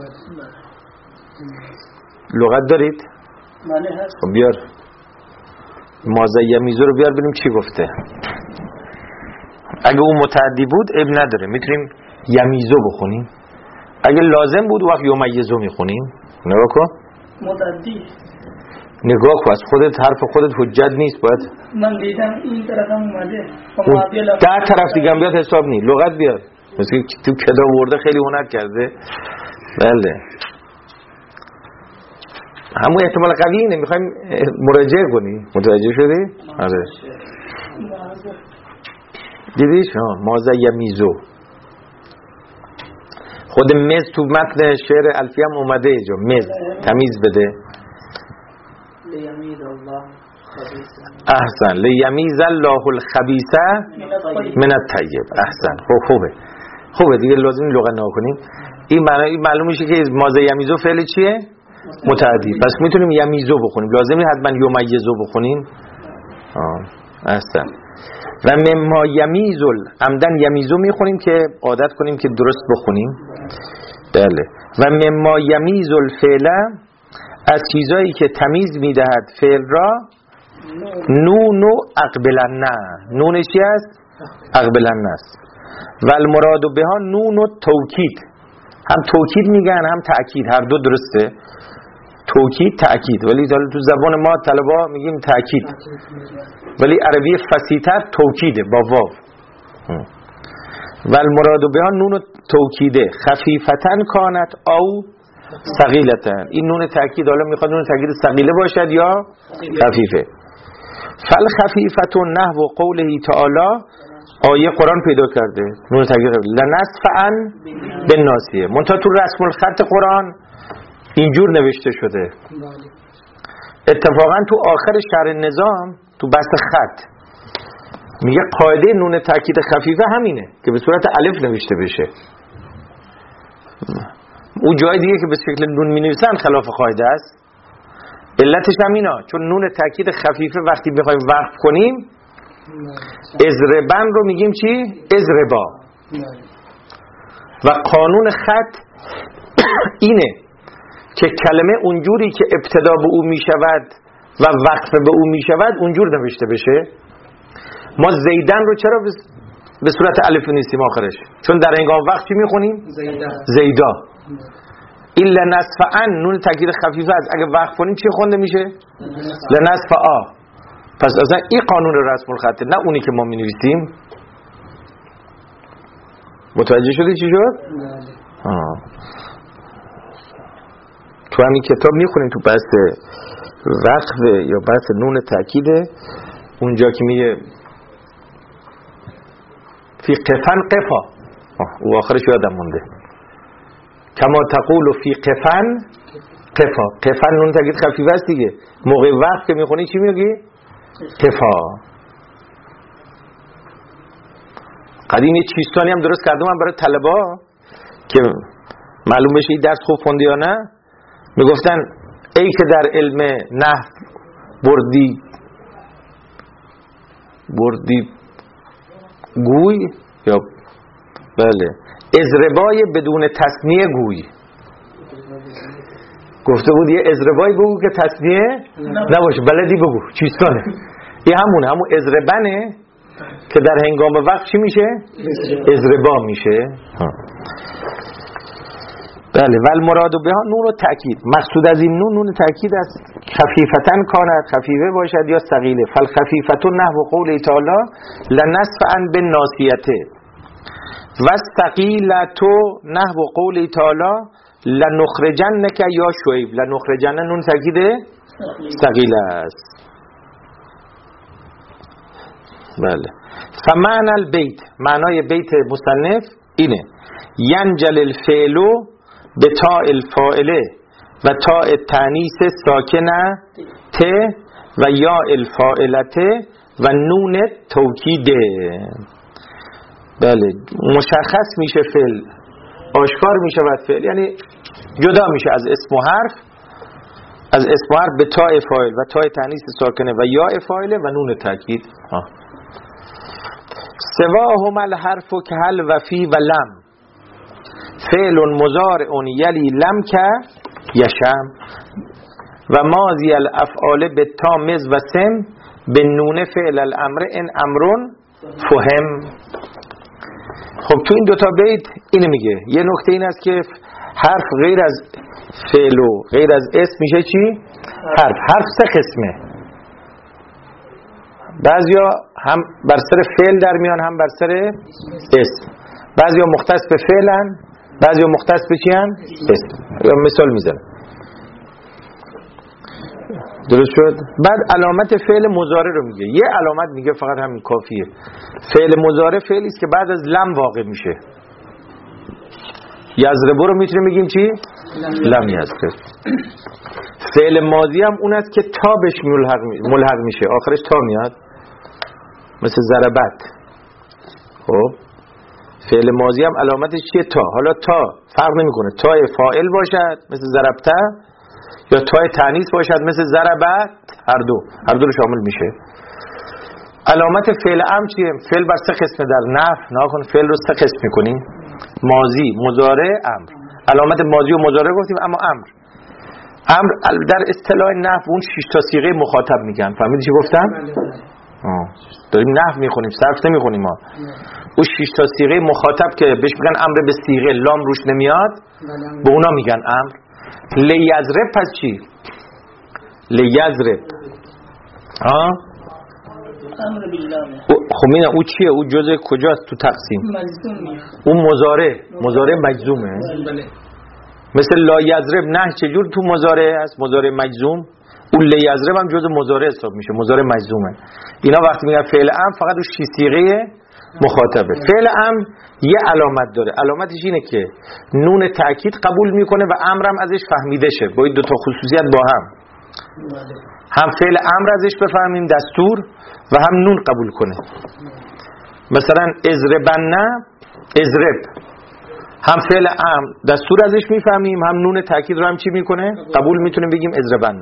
لغت دارید؟ خب بیار ما ز یمیزو رو بیار ببینیم چی گفته. اگه اون متعدی بود اب نداره، میتونیم یمیزو بخونیم. اگه لازم بود وقت یمیزو میخونیم. نگاه کن متعدی، نگاه کن از خودت، حرف خودت حجت نیست. باید من دیدم این طرف هم اومده در طرف دیگه هم بیاد حساب نی، لغت بیاد. مثل تو کدا ورده خیلی هنر کرده. بله همون احتمال قوی اینه، میخوایم مراجعه کنی. متوجه شدی؟ آره دیدیش؟ ما ز یمیزو خود مز تو متن شعر الفی هم اومده، اینجا مز تمیز بده. احسن لیمیز الله الخبیث من الطیب. احسن خوب خوبه خوبه دیگه لازم لغت نگاه کنیم. این معنی معلوم میشه که ماذا یمیزو فعل چیه؟ متعدی. پس میتونیم یمیزو بخونیم، لازم نیست حتما یمیزو بخونیم. آه احسن. و مما یمیزل عمدن یمیزو میخونیم که عادت کنیم که درست بخونیم. بله. و مما یمیزل فعل، از چیزایی که تمیز میدهد فعل را، نون و اقبلنه، نونش چی است؟ اقبلنه است. و المراد بها نون و توکید، هم توکید میگن هم تأکید، هر دو درسته. توکید تأکید، ولی تو زبان ما طلبا میگیم تأکید، ولی عربی فصیح‌تر توکیده با واو. و المراد بها نون و توکیده خفیفتن کانت او ثقیلتن. این نون تأکید حالا میخواد نون تأکید ثقیله باشد یا خفیفه. فل خفیفت نحو قوله تعالی، آیه قرآن پیدا کرده نون تأکید لنصفعن بالناصیه، منتها تو رسم الخط قرآن اینجور نوشته شده. اتفاقا تو آخر شرح نظام تو بحث خط میگه قاعده نون تأکید خفیفه همینه که به صورت الف نوشته بشه. اون جای دیگه که به شکل نون می نویسن خلاف قاعده است. علتش هم اینا، چون نون تأکید خفیفه وقتی بخوایم وقف کنیم ازربن رو میگیم چی؟ ازربا. و قانون خط اینه که کلمه اونجوری که ابتدا به او میشود و وقف به او میشود اونجور نوشته بشه. ما زیدن رو چرا به صورت الف نیستیم آخرش؟ چون در هنگام وقت چی میخونیم؟ زیدا. زیدا. الا نصفعن نون تأکید خفیفه است، اگه وقف کنیم چی خونده میشه؟ لنصفعا. پس اصلا این قانون رسم الخطه، نه اونی که ما می نویسیم. متوجه شدی چی شد؟ آه. تو همین کتاب میخونیم تو بحث وقف یا بحث نون تأکیده، اونجا که میگه فی قفن قفا، او آخرش یادم مونده، کما تقول فی قفن قفا. قفن نون تأکید خفیفه است دیگه، موقع وقف که میخونی چی میگی؟ قفا. قدیم یه چیستانی هم درست کردم من برای طلبا که معلوم بشه این درس خوب خوندی یا نه. میگفتن ای که در علم نحو بردی بردی گوی، یا بله ازربای بدون تصنیه گوی. گفته بود یه ازربای بگو که تصنیه نباشه، بلدی بگو چیستانه. این همونه، همون ازربنه که در هنگام وقت چی میشه؟ ازربا میشه. ها. بله. و المراد بها نون و تأکید، مقصود از این نون نون تأکید است. خفیفتن کانت، خفیفه باشد یا ثقیله. فالخفیفتون نحو قول تعالی لنصفعن بالناصیه و ثقیلتو نحو قول تعالی لنخرجنک یا شعیب. لنخرجن نون تأکید ثقیله است. بله. فمعنى البیت، معنای بیت مصنف اینه ینجل الفعل به تاء الفاعله و تاء التانیث ساکنه ت و یا الفاعلته و نون توکیده. بله. مشخص میشه فعل، آشکار میشه بعد فعل، یعنی جدا میشه از اسم و حرف، از اسم و حرف به تاء فاعل و تاء تانیث ساکنه و یا فاعله و نون تاکید. ها. سواهما الحرف که هل و فی و لم فعل مضارع یلی لم که یشم و ماضی الافعال به تا مز و سم به نون فعل الامر ان امرون فهم. خب تو این دوتا بیت اینه میگه. یه نکته این است که حرف غیر از فعل و غیر از اسم میشه چی؟ حرف. حرف سه قسمه، بعضیا هم بر سر فعل در میان هم بر سر اسم. بعضیا مختص به فعلن، بعضیا مختص به چی هن؟ اسم. یا مثال میزنم. درست شد؟ بعد علامت فعل مضارع رو میگه. یه علامت میگه فقط همین کافیه. فعل مضارع فعلی است که بعد از لم واقع میشه. یضرب رو میتونیم بگیم چی؟ لم یضرب. فعل ماضی هم اون است که تا بهش ملحق ملحق میشه، آخرش تا میاد، مثل ضربت. خب فعل ماضی هم علامتش چیه؟ تا. حالا تا فرق نمیکنه، تا فاعل باشد مثل ضربته یا تا تانیث باشد مثل ضربت، هر دو هر دو رو شامل میشه. علامت فعل امر چیه؟ فعل بر سه قسمه در نحو. ناکن فعل رو سه قسم میکنیم: ماضی، مضارع، امر. علامت ماضی و مضارع گفتیم، اما امر امر در اصطلاح نحو اون شش تا صیغه مخاطب میگن. فهمیدی چی گفتم؟ آه. داریم نحو میخونیم، صرف نمیخونیم ما. اون شش تا صیغه مخاطب که بهش میگن امر به صیغه، لام روش نمیاد، به اونا میگن امر. لیضرب پس چی؟ لیضرب ها؟ امر بالله. خب مینا او چیه؟ او جزء کجاست تو تقسیم؟ مجزوم. اون مضارع، مضارع مجزومه. بله. مثل لا یضرب نه چجور تو مضارع هست؟ مضارع مجزوم. اون لیضرب هم جزء مضارع حساب میشه، مضارع مجزومه. اینا وقتی میگن فعل امر فقط اون شش صیغه مخاطبه. فعل امر یه علامت داره، علامتش اینه که نون تاکید قبول میکنه و امرم ازش فهمیده شه. با این دو تا خصوصیت با هم، هم فعل امر ازش بفهمیم دستور و هم نون قبول کنه. مثلا اضربن، اضرب، هم فعل امر دستور ازش میفهمیم، هم نون تاکید رو هم چی میکنه؟ قبول میتونیم بگیم اضربن.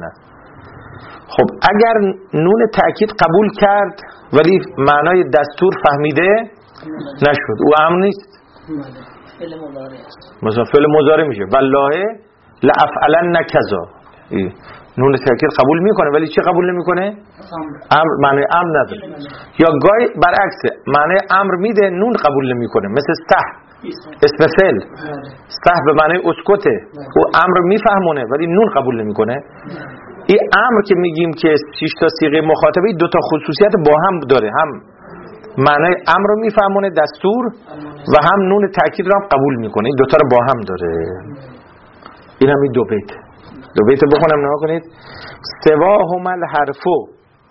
خب اگر نون تاکید قبول کرد ولی معنای دستور فهمیده نشد، او امر نیست، فعل مضارع است. مثلا فعل مضارع میشه والله لافعلن کذا. نون تاکید قبول میکنه ولی چی قبول نمیکنه؟ امر، معنی امر نداره. یا گاهی برعکسه، معنی امر میده نون قبول نمیکنه، مثل استح، اسم فعل استح به معنی اسکته، او امر میفهمونه ولی نون قبول نمیکنه. این امر که میگیم که شش تا صیغه مخاطبه دو تا خصوصیت با هم داره، هم معنای امر رو میفهمونه دستور و هم نون تاکید رو هم قبول میکنه. این دو تا رو با هم داره. این هم این دو بیت. دو بیت بخونم نگاه کنید. سواهما الحرفو،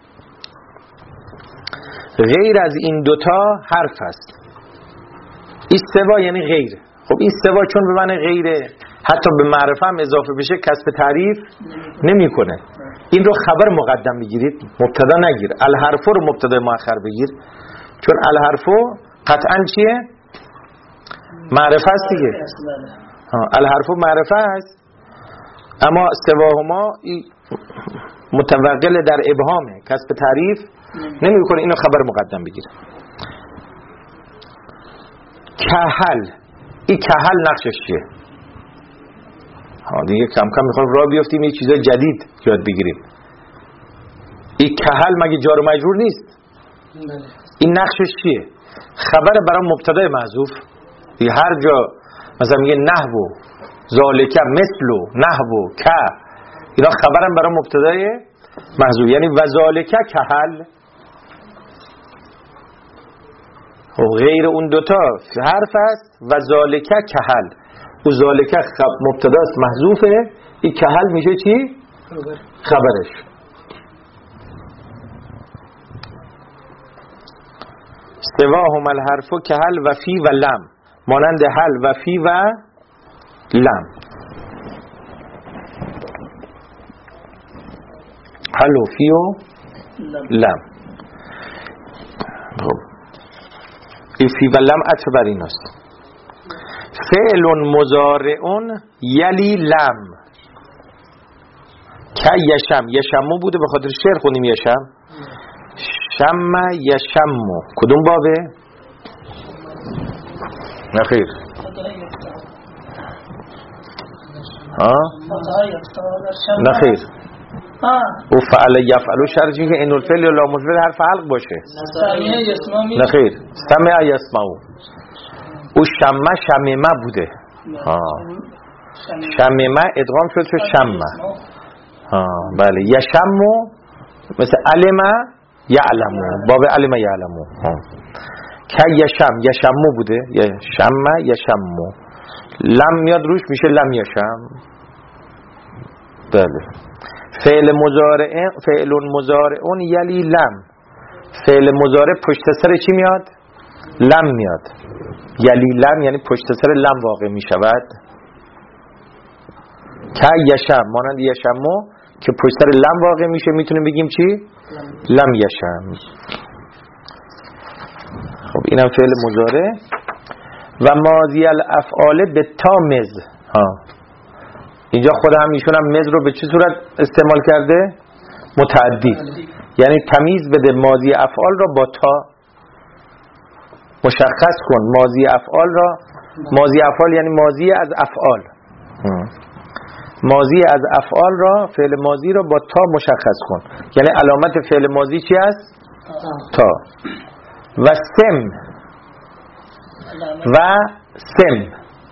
غیر از این دوتا حرف است. این سوا یعنی غیر. خب این سوا چون به معنی غیره، حتی به معرفه هم اضافه بشه کسب تعریف نمیکنه. این رو خبر مقدم بگیرید، مبتدا نگیر. الحرفو رو مبتدا مؤخر بگیر، چون الحرفو قطعا چیه؟ معرفه است دیگه. الحرفو معرفه است، اما سواهما متوقل در ابهامه، کسب تعریف نمیکنه. اینو خبر مقدم بگیر. کهل، این کهل نقشش چیه؟ ها دیگه کم کم میخوایم راه بیافتیم یه چیزای جدید یاد بگیریم. این کهل مگه جار و مجرور نیست؟ این نقشش چیه؟ خبر برای مبتدای محذوف. هر جا مثلا میگه نحو ذالک مثل نحو ک، اینا خبرن برای مبتدای محذوف، یعنی و ذالک کهل. و غیر اون دوتا حرف است و ذالک کهل. و ذالک مبتدا است محذوفه، این کهل میشه چی؟ خبرش. سواهم الحرف و کهل و فی و لم، مانند هل و فی و لم. هل و فی و لم. این فی و لم عطف بر این است. فعل مضارع یلی لم که یشم، یشمو بوده به خاطر شعر خونیم یشم. شم یشمو کدوم بابه؟ نخیر ها؟ نخیر او فعل یفعلو شرطی که اینو الفعل یا لام الفعل حرف حلق باشه. نخیر سمع یسمعو. او شمه شممه بوده. ها شممه ادغام شد شد شمه. ها بله. یشمو مثل علمه یعلمو، باب علمه یعلمو. که یشم، یشمو بوده، یشمه یشمو. لم میاد روش میشه لم یشم. بله. فعل مضارع، فعل مضارع یلی لم. فعل مضارع پشت سر چی میاد؟ لم میاد. یلی لم یعنی پشت سر لم واقع می شود. که یشم مانند یشمو که پشت سر لم واقع میشه میتونیم بگیم چی؟ لم یشم. خب اینم فعل مضارع. و ماضی الافعال به تامز. ها اینجا خود هم ایشون هم مز رو به چه صورت استعمال کرده؟ متعدی. یعنی تمیز بده ماضی افعال را با تا، مشخص کن ماضی افعال را. ماضی افعال یعنی ماضی از افعال. ماضی از افعال را، فعل ماضی را با تا مشخص کن. یعنی علامت فعل ماضی چی است؟ تا. و سم و سم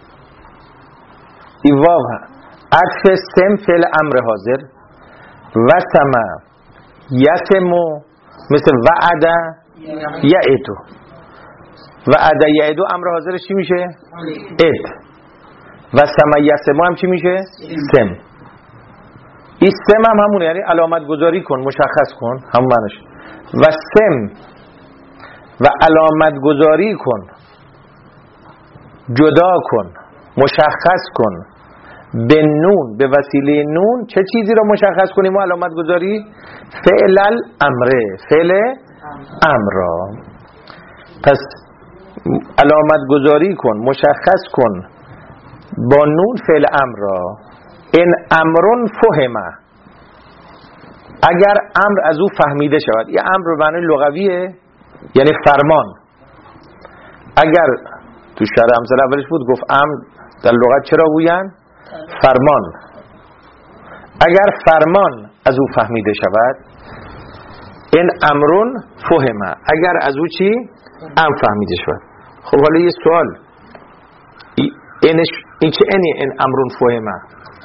ایواو عطف سم فعل امر حاضر. و سما یسمو مثل وعد یعدو. وعد یعدو امر حاضر چی میشه؟ اد. و سما یسمو هم چی میشه؟ سم. این سم هم همونه، یعنی علامت گذاری کن، مشخص کن، همون معنیش. و سم و علامت گذاری کن، جدا کن، مشخص کن به نون، به وسیله نون. چه چیزی را مشخص کنیم و علامت گذاری؟ فعل الامره، فعل امر را. پس علامت گذاری کن، مشخص کن با نون فعل امر را. ان امرون فهمه، اگر امر از او فهمیده شود. این امر به معنی لغویه یعنی فرمان. اگر تو شرح امثال اولش بود گفت امر در لغت چرا گوین؟ فرمان. اگر فرمان از او فهمیده شود، این امرون فهمه، اگر از او چی؟ امر فهمیده شود. خب حالا یه سوال، اینش این چه اینی این امرون فهمه؟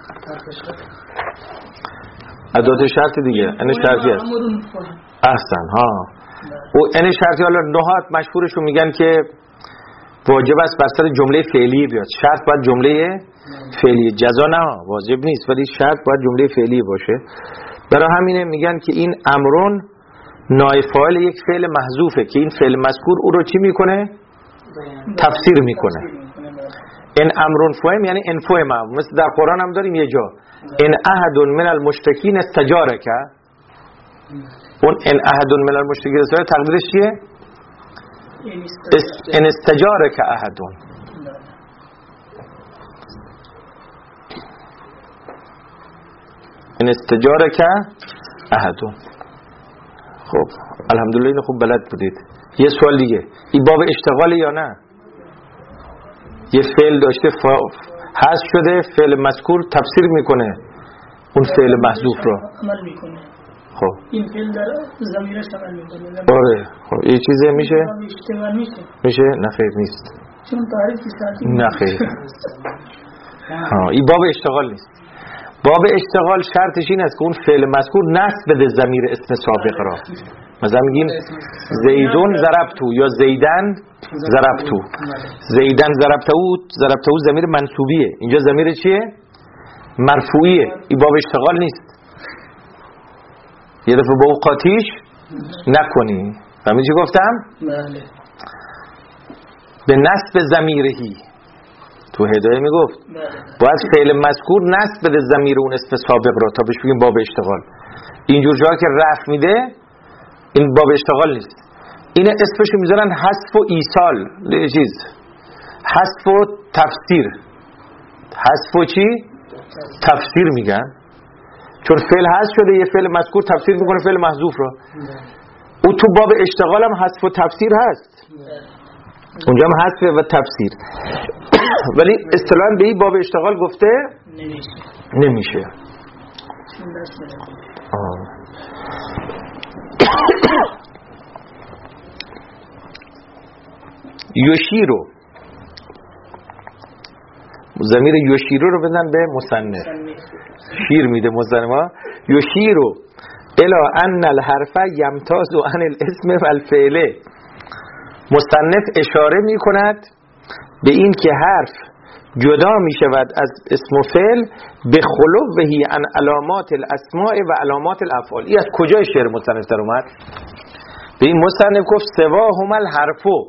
ادات شرط دیگه، این شرطی است. احسن ها. و این شرطی حالا نهات مشهورشون میگن که واجب است بر سر جمله فعلی بیاد. شرط باید جمله فعلی، جزا نه، واجب نیست، ولی شرط باید جمله فعلی باشه. برای همینه میگن که این امرون نائب فاعل یک فعل محذوفه که این فعل مذکور او رو چی میکنه؟ تفسیر میکنه. این امرون فهم یعنی ان فهم. مثل در قرآن هم داریم یه جا ان احد من المشرکین استجارک. اون ان احد من المشرکین استجارک تقدیرش چیه؟ ان استجارک احدون. ان استجارک احدون. خب الحمدلله اینو خوب بلد بودید. یه سوال دیگه، این باب اشتغال یا نه؟ یه فعل داشته حذف شده، فعل مذکور تفسیر میکنه اون فعل محذوف رو، عمل میکنه. خب این فعل در ضمیرش عمل میکنه. آره خب این چیزه میشه؟ اشتغال میشه. میشه؟ نه خیر نیست. چون تعریف ذاتی نه خیر. ها این باب اشتغال نیست. باب اشتغال شرطش این است که اون فعل مذکور نصب بده ضمیر اسم سابق را. مثلا میگیم زیدون ضربتو یا زیدن ضربتو. زیدن ضربتو، ضربتو ضمیر منصوبیه، اینجا ضمیر چیه؟ مرفوعیه. این باب اشتغال نیست. یه دفعه با اوقاتیش نکنی. فهمی چی گفتم؟ بله. به نصب ضمیرهی تو هدایه میگفت باید فعل مذکور نصب بده ضمیر اون اسم سابق را تا بهش بگیم باب اشتغال. اینجور جا که رفع میده این باب اشتغال نیست. این اسمشو میذارن حذف و ایصال، چیز حذف و تفسیر. حذف و چی؟ تفسیر میگن، چون فعل حذف شده یه فعل مذکور تفسیر میکنه فعل محذوف را. او تو باب اشتغال هم حذف و تفسیر هست، اونجا هم حذف و تفسیر. ولی اصطلاحاً به این باب اشتغال گفته نمیشه. نمیشه. آه. یوشیرو، ضمیر یوشیرو رو بدن به مصنف، شیر میده مصنف. یوشیرو الا ان الحرف یمتاز عن الاسم والفعل. مصنف اشاره میکند به این که حرف جدا می شود از اسم و فعل به خلوهی عن علامات الاسماء و علامات الافعال. این از کجای شعر مصنف در اومد؟ به این مصنف گفت سواهم الحرفو،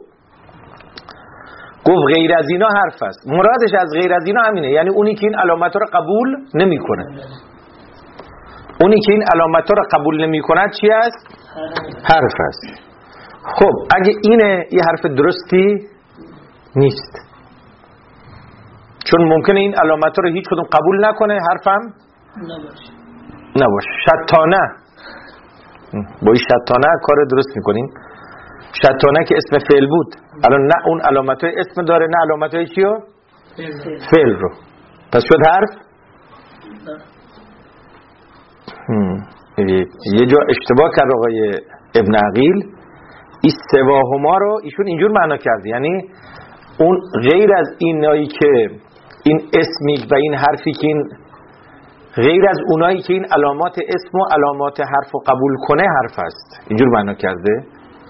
گفت غیر از اینا حرف است. مرادش از غیر از اینا همینه، یعنی اونی که این علامات رو قبول نمی کنه. اونی که این علامت ها رو قبول نمی کند چی است؟ حرف است. خب اگه اینه یه حرف درستی نیست، چون ممکنه این علامت ها رو هیچ کدوم قبول نکنه، حرفم نباشه نباشه. شطانه، با این شطانه کار درست میکنیم. شطانه که اسم فعل بود، الان نه اون علامت های اسم داره نه علامت های چیو؟ فعل رو، پس شد حرف. یه جا اشتباه کرد آقای ابن عقیل، این سواهما رو ایشون اینجور معنا کرد، یعنی اون غیر از اینایی که این اسمی و این حرفی که این غیر از اونایی که این علامات اسم و علامات حرف و قبول کنه حرف است، اینجور معنا کرده.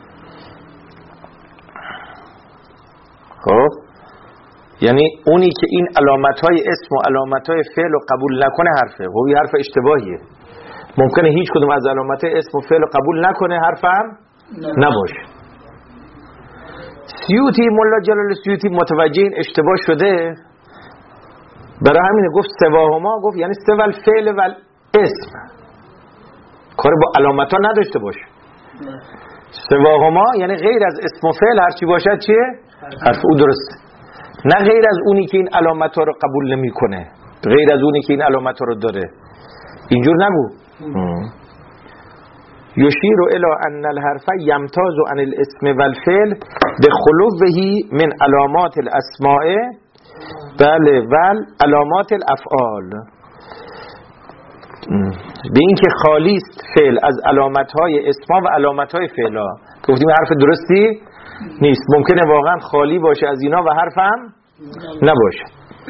خب یعنی اونی که این علامت‌های اسم و علامت‌های فعل و قبول نکنه حرفه. خب این حرف اشتباهیه، ممکنه هیچ کدوم از علامت‌های اسم و فعل و قبول نکنه، حرفم نباشه. سیوطی، مولا جلال سیوطی متوجه این اشتباه شده، برای همین گفت سواهما، گفت یعنی سوال فعل و اسم، کار با علامت‌ها نداشته باشه. سواهما یعنی غیر از اسم و فعل هرچی باشد چیه؟ حرف. او درسته، نه غیر از اونی که این علامت‌ها رو قبول نمی‌کنه، غیر از اونی که این علامت‌ها رو داره. اینجور نگو. یشیر الی ان الحرف یمتاز عن الاسم والفعل بخلوه من علامات الاسماء بله ول علامات الافعال، به این که خالی است فعل از علامت‌های اسما و علامت‌های فعلا. گفتیم حرف درستی نیست، ممکنه واقعا خالی باشه از اینا و حرفم نباشه.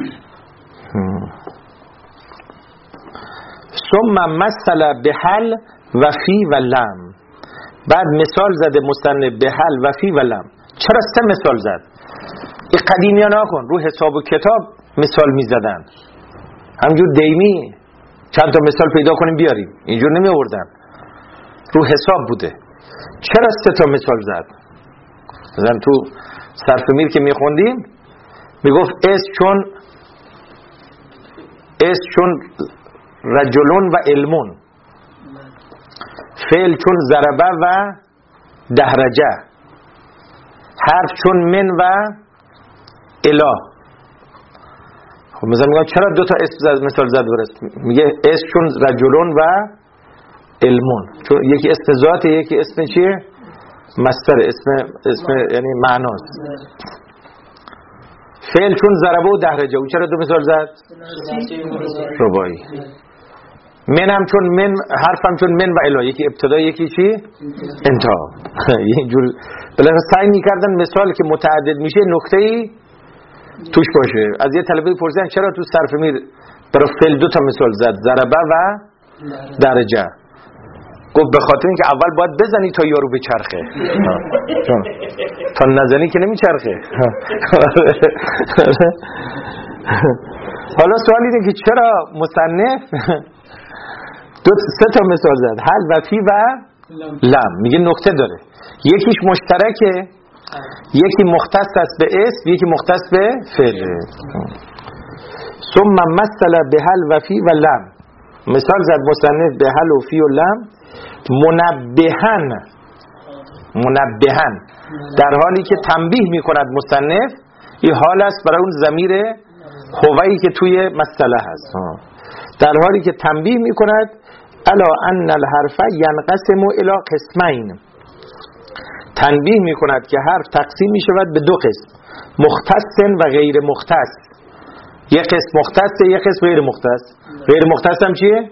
ثم مثل بحل و فی و لم، بعد مثال زده مصنف بحل و فی و لم. چرا سه مثال زد؟ این قدیمی ها نکن، رو حساب و کتاب مثال می زدن، همجور دیمی چند تا مثال پیدا کنیم بیاریم، اینجور نمی آوردن، رو حساب بوده. چرا سه تا مثال زد؟ مثلا تو صرف میر که می خوندیم می گفت اس چون اس چون رجلون و علمون، فعل چون ضربه و دهرجه، حرف چون من و اله. خب مثلا میگم چرا دو تا اسم زد مثال زد برست؟ میگه اس چون رجلون و علمون، چون یکی اسم ذاته یکی اسم چیه؟ مصدر، اسم اسم یعنی معناست. فعل چون ضربه و دهرجه، او چرا دو مثال زد؟ رباعی. من هم چون من، حرفم چون من و اله، یکی ابتدا یکی چی؟ انتها. اینجور بالاخره سعی میکردن مثال که متعدد میشه نکته‌ای توش باشه. از یه طلبه پرسیدن چرا تو صرف میر برای فعل دو تا مثال زد، ضربه و درجه؟ گفت به خاطر اینکه اول باید بزنی تا یارو بچرخه، چون تا نزنی که نمیچرخه. حالا سوال اینه که چرا مصنف دو سه تا مثال زد، حل و فی و لم؟ میگه نکته داره، یکیش مشترکه، یکی مختص است به اسم، یکی مختص به فعل. ثم مثل به حل و فی و لم، مثال زد مصنف به حل و فی و لم منبهن، منبهن در حالی که تنبیه میکند مصنف، این حال است برای اون ضمیر هوایی که توی مسئله هست، در حالی که تنبیه میکند الا ان الحرف ینقسم الی قسمین، تنبیه میکند که حرف تقسیم میشود به دو قسم، مختص و غیر مختص. یک قسم مختص، یک قسم غیر مختص. غیر مختص هم چیه؟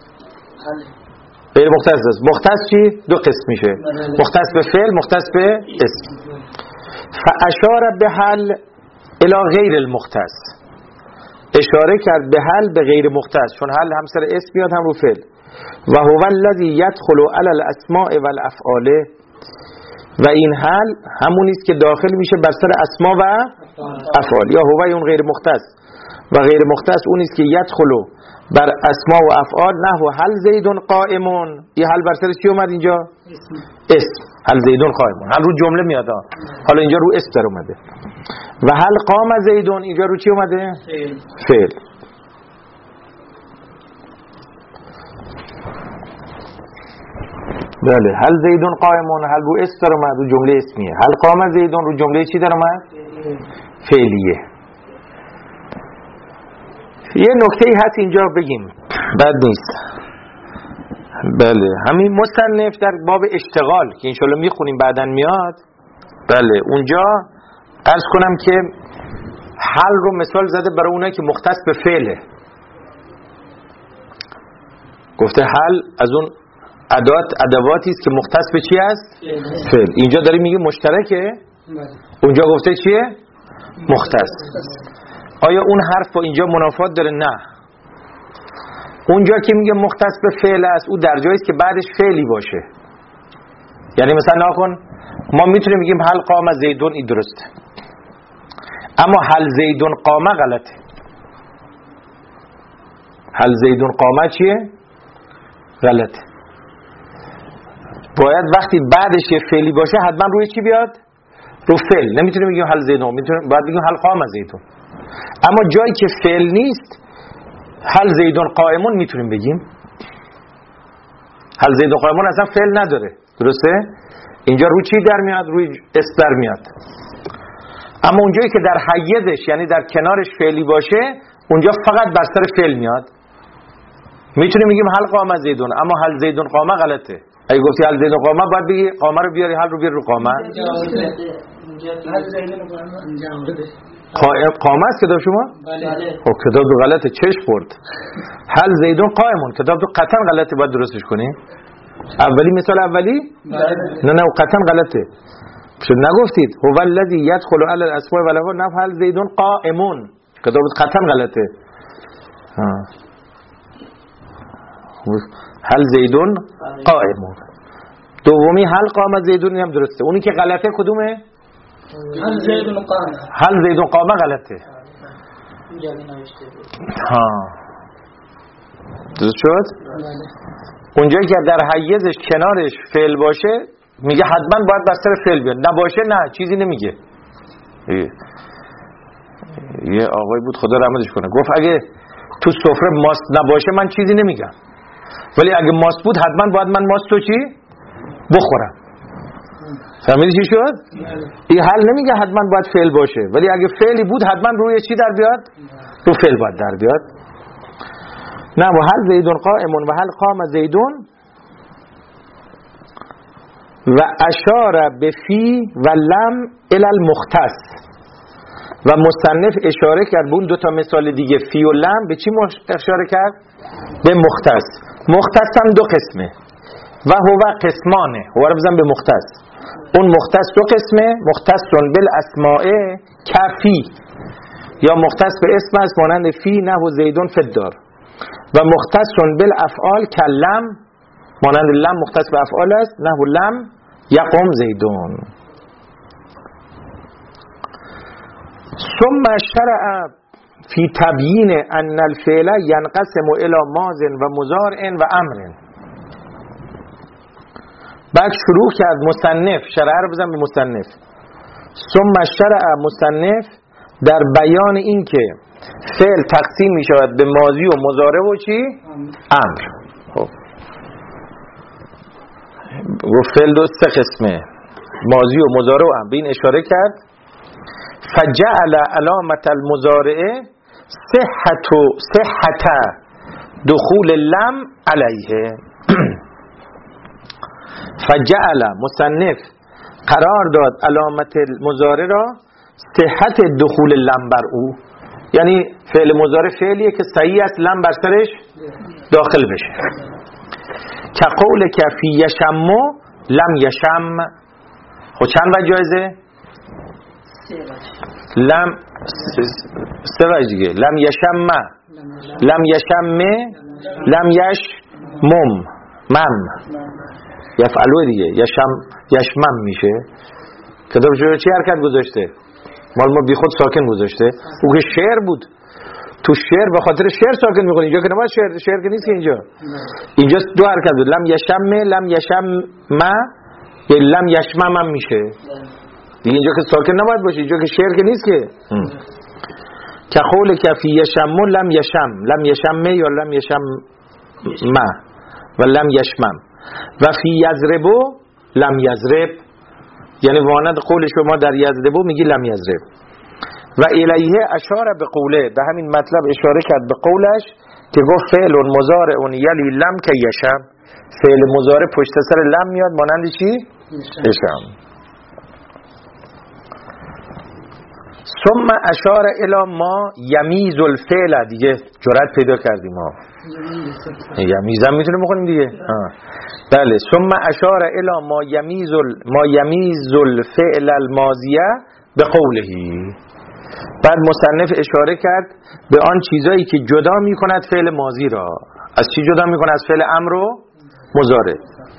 غیر مختص است. مختص چی؟ دو قسم میشه، مختص به فعل، مختص به اسم. فاشار به حل الی غیر المختص، اشاره کرد به حل به غیر مختص، چون حل هم سر اسم میاد هم رو فعل. و هو الذی یدخل علی الاسماء والافعال، و این حل همونی است که داخل میشه بر سر اسما و افعال. یا هو اون غیر مختص، و غیر مختص اون است که یدخل بر اسما و افعال، نحو هل زیدون قائمون. این حل بر سر چی اومد اینجا؟ اسم. هل زیدون قائمون، هل رو جمله میاد، حالا اینجا رو اسم در اومده. و هل قام زیدون، اینجا رو چی اومده؟ فعل. بله. هل زیدون قائمون، هل رو اسم در اومد، رو جمله اسمیه. هل قام زیدون رو جمله چی در اومد؟ فعلیه. یه نکته هست اینجا بگیم بد نیست. بله همین مصنف در باب اشتغال که انشالله میخونیم بعدن میاد، بله اونجا عرض کنم که حل رو مثال زده برای اونایی که مختص به فعله. گفته حل از اون ادوات ادواتی است که مختص به چی است؟ فعل. اینجا داری میگه مشترکه، اونجا گفته چیه؟ مختص. آیا اون حرف با اینجا منافات داره؟ نه. اونجا که میگه مختص به فعل است، او در جایی است که بعدش فعلی باشه. یعنی مثلا نکن ما میتونیم بگیم هل قام زیدون، این درسته، اما هل زیدون قامه غلطه. هل زیدون قامه چیه؟ غلطه. باید وقتی بعدش یه فعلی باشه حتما روی چی بیاد؟ رو فعل. نمیتونیم بگیم هل زیدون، میتونیم باید بگیم هل قام زیدون. اما جایی که فعل نیست هل زیدون قائمون میتونیم بگیم. هل زیدون قائمون اصلا فعل نداره، درسته؟ اینجا روی چی در میاد؟ روی اسم در میاد. اما اونجایی که در حیزش یعنی در کنارش فعلی باشه اونجا فقط بر سر فعل میاد. میتونیم بگیم هل قام زیدون، اما هل زیدون قامه غلطه. اگه گفتی هل زیدون قامه باید بگی قامه رو بیاری، هل رو بیاری رو قامه. قامه است کتاب شما؟ بله. خب کتاب دو غلطه، چشم برد. هل زیدون قائمون کتاب دو قطعا غلطه، باید درستش کنیم. اولی مثال اولی؟ بله. نه نه قطعا غلطه. شد نگفتید هو الذی یدخل علی الاسماء والافعال نه هل زیدون قائمون، کتاب قطعا غلطه. ها. هل زیدون قائمون. دومی هل قام زیدون هم درسته. اونی که غلطه کدومه؟ هل زیدون قامه. هل زیدون قامه غلطه. ها درست شد؟ اونجایی که در حیزش کنارش فعل باشه میگه حتما باید بر سر فعل بیاد، نباشه نه چیزی نمیگه. یه آقای بود خدا رحمتش کنه گفت اگه تو سفره ماست نباشه من چیزی نمیگم، ولی اگه ماست بود حتما باید من ماست تو چی بخورم. فهمیدی چی شد؟ این حل نمیگه حتما باید فعل باشه، ولی اگه فعلی بود حتما روی چی در بیاد؟ رو فعل باید در بیاد. نه و هل زیدون قائمون و هل قام زیدون و اشار به فی و لم الی المختص. و مصنف اشاره کرد به اون دو تا مثال دیگه فی و لم به چی اشاره کرد؟ به مختص. مختص هم دو قسمه و هو قسمانه. هو رو بزن به مختص. اون مختص دو قسمه، مختص بالاسماء کفی یا مختص به اسم است مانند فی نحو زیدون فی الدار، و مختص بالافعال کلم مانند لم مختص به افعال است نحو لم یقم زیدون. ثم شرع فی تبیین ان الفعل ینقسم الی ماض و مضارع و امر. بعد شروع کرد مصنف، شرع رو بزن به مصنف. ثم شرع مصنف در بیان این که فعل تقسیم می شود به ماضی و مضارع و چی؟ امر. خب گفت فعل دو سه قسمه، ماضی و مضارع و امر. به این اشاره کرد. فجعل علامت المضارع صحت صحت دخول لم علیه. فجعل مصنف قرار داد علامت مضارع را صحت دخول لم بر او، یعنی فعل مضارع فعلیه که صحیح است لم بر سرش داخل بشه. که قول کفی یشمو لم یشم. خب چند وجه جایزه؟ لم سه وجه دیگه. لم یشم لم یشم لم یش مم مم یفعلوه دیگه یشم یشمم میشه. کتاب شروع چی حرکت گذاشته؟ مال ما بی خود ساکن گذاشته. او که شعر بود، تو شعر به خاطر شعر ساکن میکنه. اینجا که نباید شعر شعر که نیست که اینجا اینجا دو حرکت بود. لم یشم لم یشم ما یا لم یشمم هم میشه دیگه. اینجا که ساکن نباید باشه، اینجا که شعر که نیست که. که قول کفی یشم لم یشم لم یشم یا لم یشم ما و لم یشمم. و فی یضربو لم یضرب، یعنی وانند قول شما در یضربو میگی لم یضرب. و الیه اشار به قوله، به همین مطلب اشاره کرد به قولش که گفت فعل مضارع یلی لم که یشم، فعل مضارع پشت سر لم میاد مانند چی؟ یشم. ثم اشار الی ما یمیز الفعل، دیگه جرأت پیدا کردیم ها، یمیزم میتونه بخونیم دیگه. آه. بله. ثم اشار الی ما یمیز ما یمیز الفعل الماضیه به قولهی، بعد مصنف اشاره کرد به آن چیزایی که جدا میکند فعل ماضی را. از چی جدا میکند؟ از فعل امر و مضارع.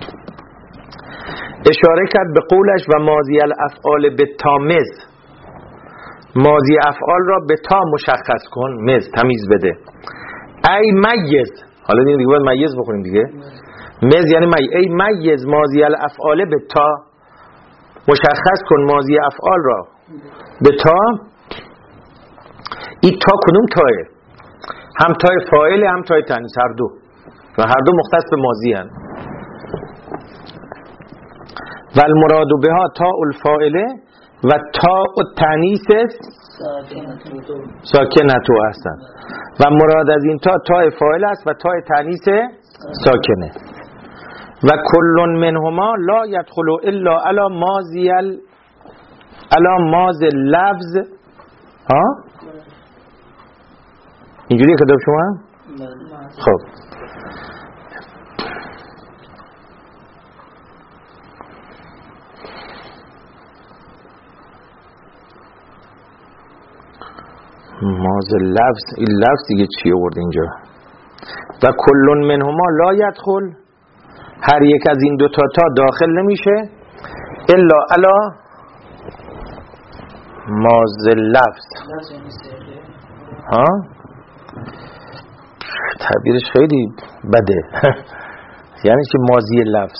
اشاره کرد به قولش و ماضی الافعال به تامز، ماضی افعال را به تا مشخص کن، مز تمیز بده. ای میز، حالا دیگه باید میز بخونیم دیگه. مز یعنی می، ای میز ماضی الافعال به تا، مشخص کن ماضی افعال را به تا. این تا کدوم تاه؟ هم تای فاعل هم تای تانیث، هر دو، و هر دو مختص به ماضی هستند. و المراد بها تا الفاعله و تا التانیث ساکنتو هستند، و مراد از این تا تا فاعل است و تا تانیث ساکنه. و کل منهما لا يدخل الا على ماضی ال على ماضی لفظ. ها اینجوریه کتاب شما؟ خب ماضی لفظ، این لفظ دیگه چی آورد اینجا؟ و کل منهما لا يدخل، هر یک از این دو تا تا داخل نمیشه الا علی ماضی لفظ. ها تعبیرش خیلی بده. یعنی چه ماضی لفظ؟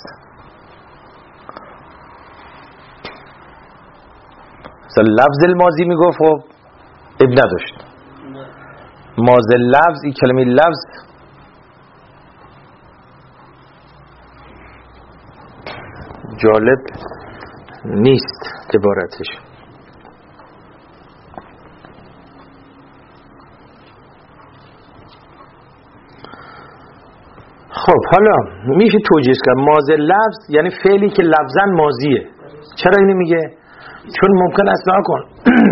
مثلا لفظ الماضی میگفت خب اب نداشت. ماضی لفظ، این کلمه لفظ جالب نیست عبارتش. خب حالا میشه توجیه کرد ماضی لفظ یعنی فعلی که لفظاً ماضیه. چرا اینو میگه؟ چون ممکن است نکن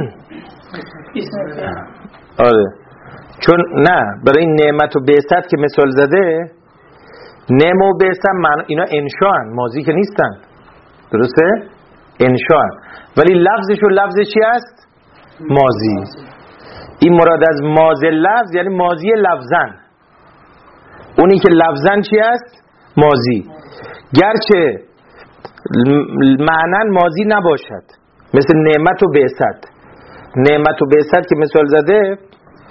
آره، چون نه برای این نعمت و بعثت که مثال زده، نعمت و بعثت اینا انشاءن، ماضی که نیستن، درسته؟ انشاءن، ولی لفظش و لفظ چی است؟ ماضی. این مراد از ماضی لفظ یعنی ماضی لفظاً، اونی که لفظاً چی است؟ ماضی، گرچه معناً ماضی نباشد، مثل نعمت و بعثت. نعمت و بعثت که مثال زده،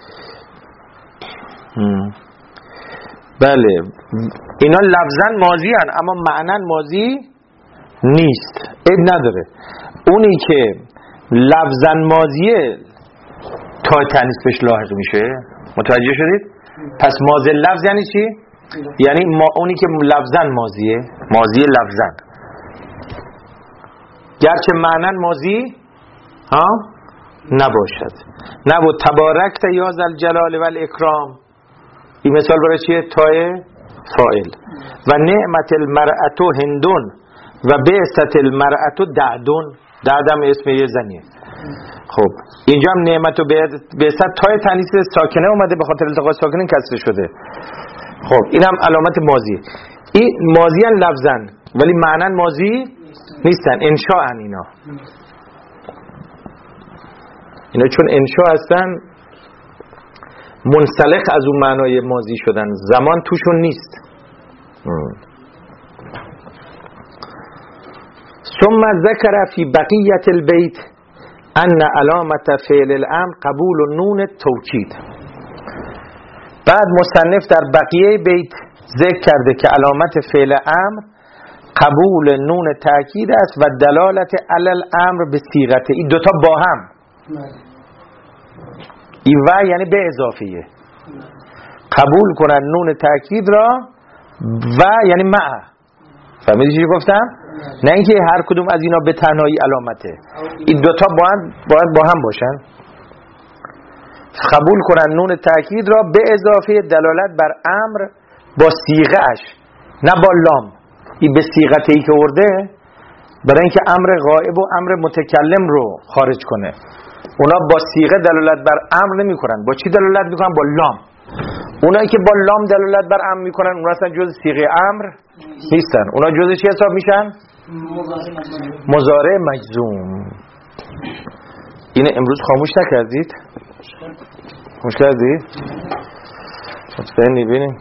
بله اینا لفظاً ماضی هن اما معناً ماضی نیست، عیب نداره. اونی که لفظاً ماضیه تا تانیث بهش لاحق میشه. متوجه شدید؟ پس ماضی لفظ یعنی چی؟ یعنی ما اونی که لفظاً ماضیه، ماضی لفظاً، گرچه معناً ماضی ها نباشد. نبود تبارکت یا ذل جلال و الاکرام، این مثال برای چیه؟ تای فاعل. و نعمت المرأة هندون و بعثت المرأة دعدون، دعدم اسم یه زنیه. خب اینجا هم نعمت و بعثت تای تانیث ساکنه اومده، به خاطر التقاء ساکنین کسر شده. خب اینم علامت ماضی. این ماضی ان لفظن ولی معنی ماضی نیستن، انشاء ان. اینا اینا چون انشاء هستن منسلخ از اون معنای ماضی شدن، زمان توشون نیست. ثم ذکر فی بقیت البیت ان علامت فعل الامر قبول نون التوکید. بعد مصنف در بقیه بیت ذکر کرده که علامت فعل امر قبول نون تأکید است و دلالت علی الامر به صیغت. این دوتا با هم، این و یعنی به اضافیه، قبول کنن نون تأکید را، و یعنی مع فهمیدی چی گفتم؟ نه اینکه هر کدوم از اینا به تنهایی علامته، این دوتا باید باید با هم باشن. قبول کنن نون تأکید را به اضافه دلالت بر امر با صیغه اش، نه با لام. این به صیغه ای که ورده برای اینکه امر غائب و امر متکلم رو خارج کنه. اونا با صیغه دلالت بر امر نمی کنن. با چی دلالت میکنن؟ با لام. اونایی که با لام دلالت بر امر میکنن اونا اصلا جز صیغه امر نیستن. اونا جز چی حساب میشن؟ مضارع مجزوم. اینه امروز خاموش نکردید؟ خاموش کردید؟ مطمئنی بینیم؟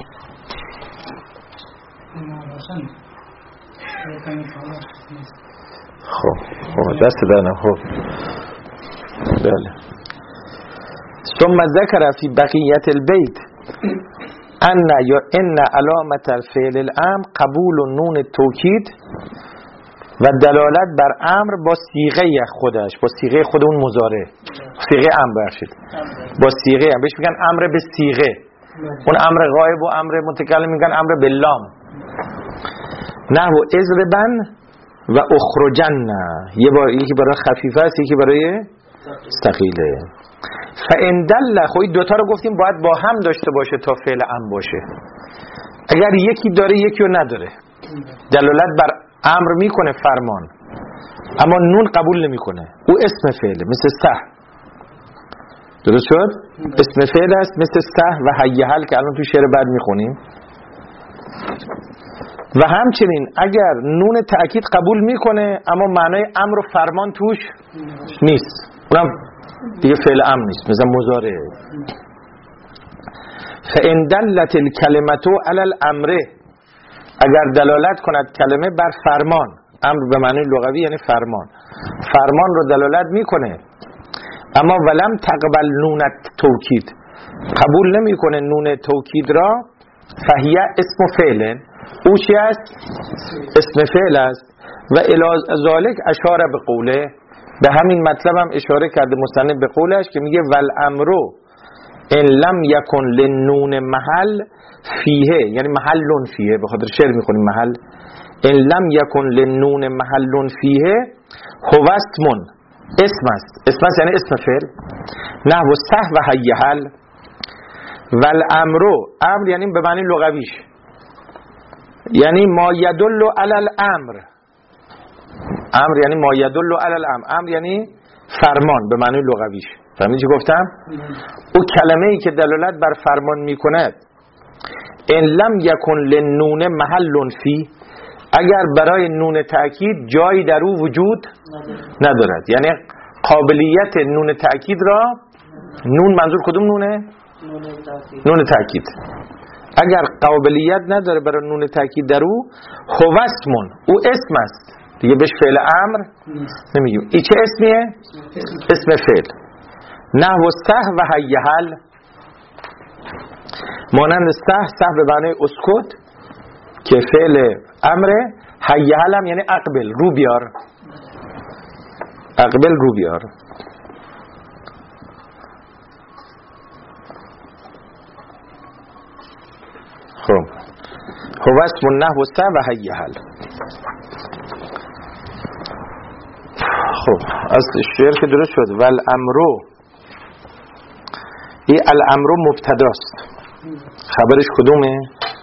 خب خب دست دارم. خب بله. ثم ذکر فی بقیت البیت ان یا ان علامت الفعل الامر قبول نون توکید و دلالت بر امر با صیغه خودش، با صیغه خود اون مضارع، صیغه امر بخشید، با صیغه هم بهش میگن امر به صیغه. اون امر غایب و امر متکلم میگن امر باللام. نحو اضربن و اخرجن، یه بار یکی برای خفیفه است یکی برای ثقیله. فان دل، خب این دوتا رو گفتیم باید با هم داشته باشه تا فعل امر باشه. اگر یکی داره یکی رو نداره، دلالت بر امر میکنه فرمان اما نون قبول نمیکنه، او اسم فعله، مثل سه. درست شد؟ اسم فعل است مثل سه و حیحل که الان تو شعر بعد میخونیم. و همچنین اگر نون تأکید قبول میکنه اما معنای امر و فرمان توش نیست، اونم دیگه فعل امر نیست، مثلا مضارع. فان دلت الکلمه علی الامر، اگر دلالت کند کلمه بر فرمان، امر به معنی لغوی یعنی فرمان، فرمان رو دلالت میکنه اما ولم تقبل نون توکید، قبول نمیکنه نون توکید را، فهیه اسم فعل، او چی است؟ اسم فعل است. و الی ذالک اشاره به قوله، به همین مطلب هم اشاره کرده مصنف به قولش که میگه والامرو ان لم یکن لنون محل فیه، یعنی محلون فیه، به خاطر شعر میخونیم محل. ان لم یکن لنون محلون فیه هو اسمون، اسم است، اسم است یعنی اسم فعل. نحو سه و حیحل. والامرو، امر یعنی به معنی لغویش یعنی ما یدل علی الامر، امر یعنی ما یدل علی الامر، امر یعنی فرمان به معنی لغویش. فهمیدی چی گفتم؟ او کلمه ای که دلالت بر فرمان میکند ان لم یکن لنون محل فی، اگر برای نون تأکید جایی در او وجود ندارد، یعنی قابلیت نون تأکید را، نون منظور کدوم نونه؟ نون تأکید. اگر قابلیت نداره برای نون تأکید در او، هو اسمون، او اسم است دیگه، بهش فعل امر نمیگیم. این چه اسمیه؟ اسم فعل. نحو سه و حیحل، مانند سه، سه به معنی اسکت که فعل امره، حیحل هم یعنی اقبل، رو بیار، اقبل رو بیار. خب هو اسم نحو سه و حیحل. خب از شعر که درست شد. والامرو، این الامرو مبتداست، خبرش کدومه؟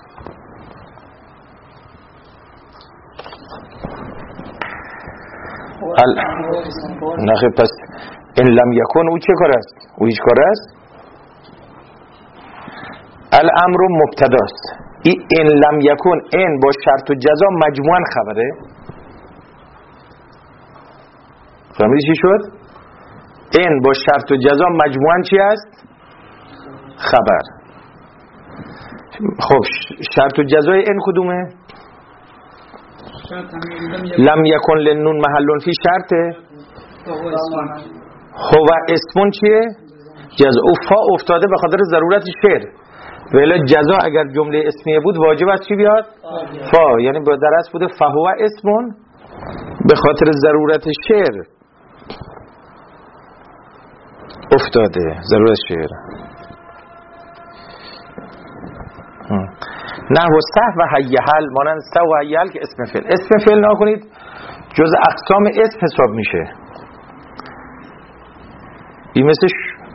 ال... نخیر، پس این لم یکن او چه کار است؟ او هیچ کار است؟ الامرو مبتداست. این این لم یکن، این با شرط و جزا مجموعاً خبره. فهمیدی چی شد؟ این با شرط و جزا مجموعاً چی است؟ خبر. خب شرط و جزای این کدومه؟ لم یکن لنون محلون فی شرطه. هو اسمون چیه؟ جزا. او فا افتاده به خاطر ضرورت شعر، ولی جزا اگر جمله اسمیه بود واجب است چی بیاد؟ فا، یعنی با درست بوده فهو اسمون، به خاطر ضرورت شعر افتاده، ضرورت شعر. نحو سه و حیحل، مانند سه و حیحل که اسم فعل. اسم فعل نکنید جز اقسام اسم حساب میشه. این مثل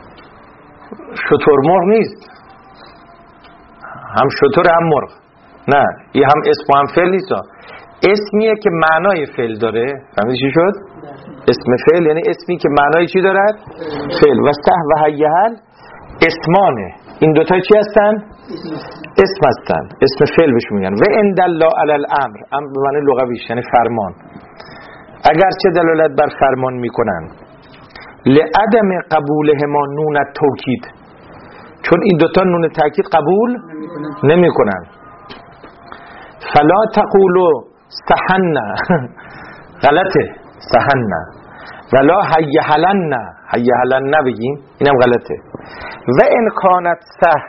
شتر مرغ نیست، هم شتر هم مرغ، نه این هم اسم و هم فعل نیست. اسمیه که معنای فعل داره. فهمیدی چی شد؟ اسم فعل یعنی اسمی که معنای چی دارد؟ فعل. و سه و حیحل اسمانه، این دوتا چی هستن؟ اسم هستن، اسم فعل بهش میگن. و ان دل علی الامر، امر به معنی لغویش یعنی فرمان، اگر چه دلالت بر فرمان میکنن. لعدم قبولهما نون التوکید، چون این دوتا نون تاکید قبول نمیکنن. فلا تقولوا سحنا، غلطه سحنا. ولا حیحلن، حیحلن نبگیم، اینم غلطه. و ان کانت سه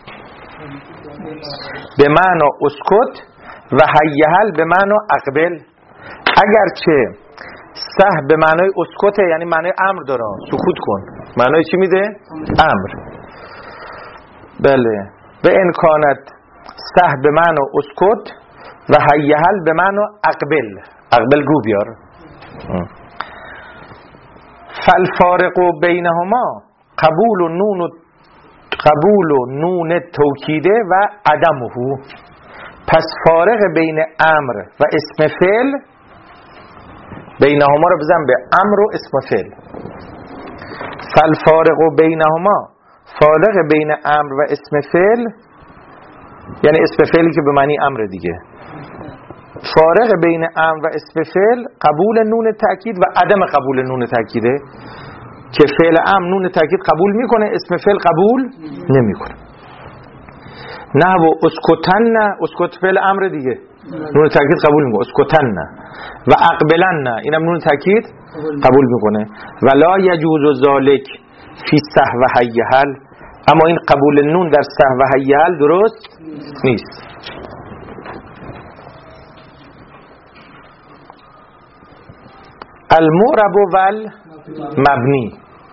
به معنی اسکت و حیحل به معنی اقبل، اگرچه سه به معنی اسکته یعنی معنی امر داره، سکوت کن، معنی چی میده؟ امر. بله. و ان کانت سه به معنی اسکت و حیحل به معنی اقبل، اقبل گو بیار. فالفارق بینهما قبول نون قبول نون توکیده و عدمه. پس فارق بین امر و اسم فعل، بینهما رو بزن به امر و اسم فعل. فالفارق بینهما، فارق بین امر و اسم فعل یعنی اسم فعلی که به معنی امر دیگه. فارق بین امر و اسم فعل قبول نون تأکید و عدم قبول نون تأکیده، که فعل امر نون تأکید قبول میکنه، اسم فعل قبول نمیکنه. نه و اسکتن، نه اسکت فعل امر دیگه، نون تأکید قبول میکنه، اسکتن نه. و اقبلن، اینم نون تأکید قبول میکنه. ولا یجوز ذالک فی سه و حیحل، اما این قبول نون در سه و حیحل درست نیست. المعرب والمبنی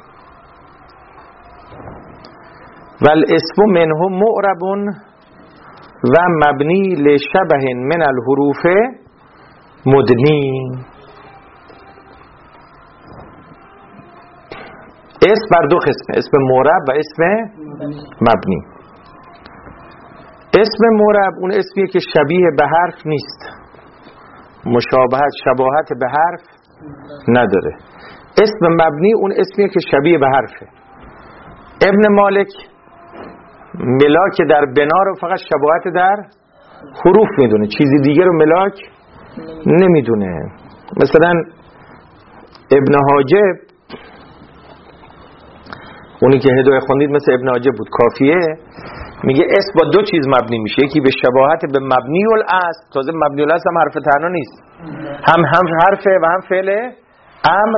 والاسم منه معرب و مبنی لشبه من الحروف مدنی. اسم بر دو قسم، اسم معرب و اسم مبنی. اسم معرب اون اسمیه که شبیه به حرف نیست، مشابهت شباهت به حرف نداره. اسم مبنی اون اسمیه که شبیه به حرفه. ابن مالک ملاک در بنا رو فقط شباهت در حروف میدونه، چیزی دیگه رو ملاک نمیدونه. مثلا ابن حاجب، اونی که هدایه خوندید مثل ابن حاجب بود، کافیه، میگه اسم با دو چیز مبنی میشه، یکی به شباهت به مبنی الاصل، تازه مبنی الاصل هم حرف تنها نیست، هم هم حرفه و هم فعل امر،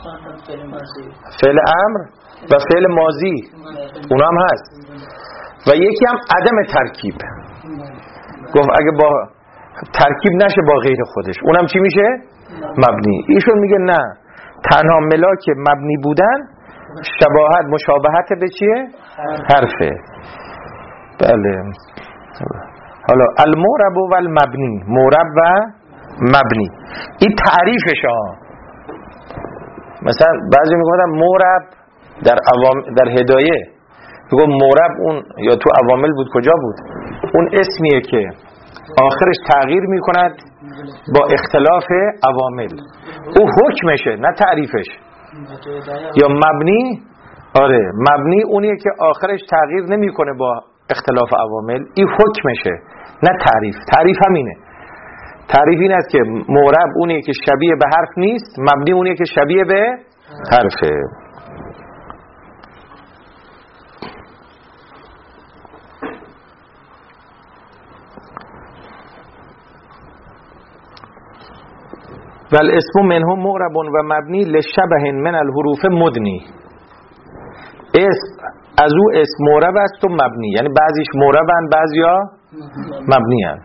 فعل امر و فعل ماضی اون هم هست. و یکی هم عدم ترکیب، گفت اگه با ترکیب نشه با غیر خودش، اونم چی میشه؟ مبنی. ایشون میگه نه، تنها ملاک مبنی بودن شباهت مشابهت به چیه؟ حرفه. بله. حالا المعرب و المبنی، معرب و مبنی، این تعریفش ها. مثلا بعضی میگفتن معرب در عوام در هدایه، میگم معرب اون یا تو عوامل بود، کجا بود؟ اون اسمیه که آخرش تغییر میکند با اختلاف عوامل، او حکمشه نه تعریفش. یا مبنی، آره مبنی اونیه که آخرش تغییر نمیکنه با اختلاف عوامل، این حکمشه نه تعریف. تعریف همینه، تعریف این است که معرب اونیه که شبیه به حرف نیست، مبنی اونیه که شبیه به حرفه. والاسم منه معرب و مبنی لشبه من الحروف مدنی. اسم از او اسم معرب است و مبنی، یعنی بعضیش معربن بعضیا مبنی هن.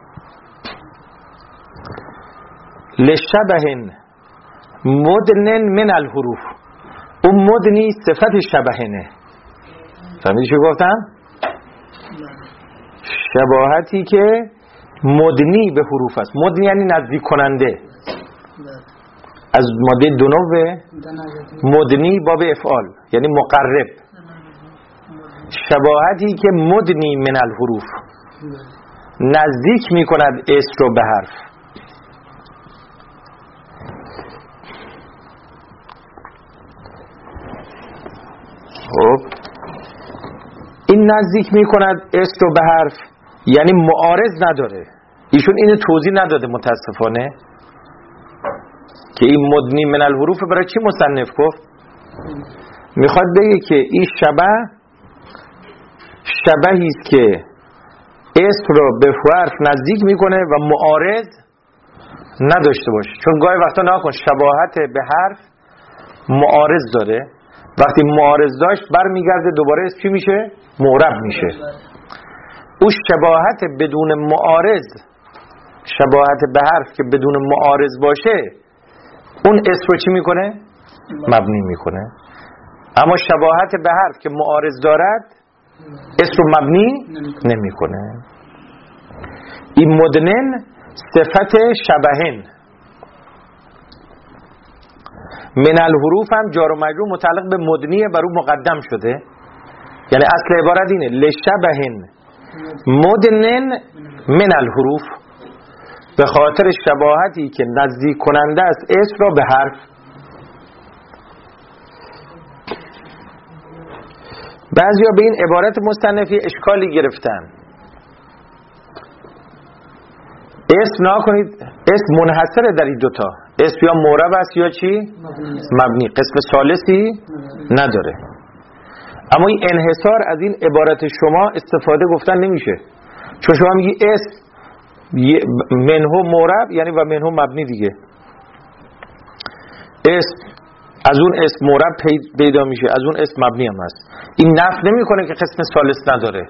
لشبه مدن من الحروف، اون مدنی صفت شبهنه. فهمیدی چی گفتم؟ شباهتی که مدنی به حروف است. مدنی یعنی نزدیک کننده، از ماده دونو مدنی باب افعال یعنی مقرب. شباهتی که مدنی من الحروف، نزدیک می کند اسم رو به حرف. خب این نزدیک می کند اسم رو به حرف یعنی معارض نداره. ایشون اینو توضیح نداده متاسفانه که این مدنی من الحروف برای چی مصنف گفت. میخواد بگه که این شبه شبهی است که اسم رو به حرف نزدیک میکنه و معارض نداشته باشه. چون گاهی وقتا نکن شباهت به حرف معارض داره، وقتی معارض داشت برمیگرده دوباره اسم چی میشه؟ معرب میشه. او شباهت بدون معارض، شباهت به حرف که بدون معارض باشه، اون اسم رو چی میکنه؟ مبنی میکنه. اما شباهت به حرف که معارض دارد اسم رو مبنی نمیکنه. این مدنن صفت شبهن. من الحروف هم جار و مجرور متعلق به مدنیه، بر او مقدم شده. یعنی اصل عبارت اینه لشبهن مدنن من الحروف، به خاطر شباهتی که نزدیک کننده است اسم را به حرف. بعضیا به این عبارت مصنفی اشکالی گرفتن. اسم نکنید، اسم منحصره در این دوتا، اسم یا معرب است یا چی؟ مبنی. مبنی. قسم ثالثی نداره. اما این انحصار از این عبارت شما استفاده گفتن نمیشه، چون شما میگی اسم منهو معرب یعنی و منهو مبنی دیگه. اسم از اون اسم معرب پیدا میشه، از اون اسم مبنی هم هست. این نفی نمیکنه که قسم ثالث نداره.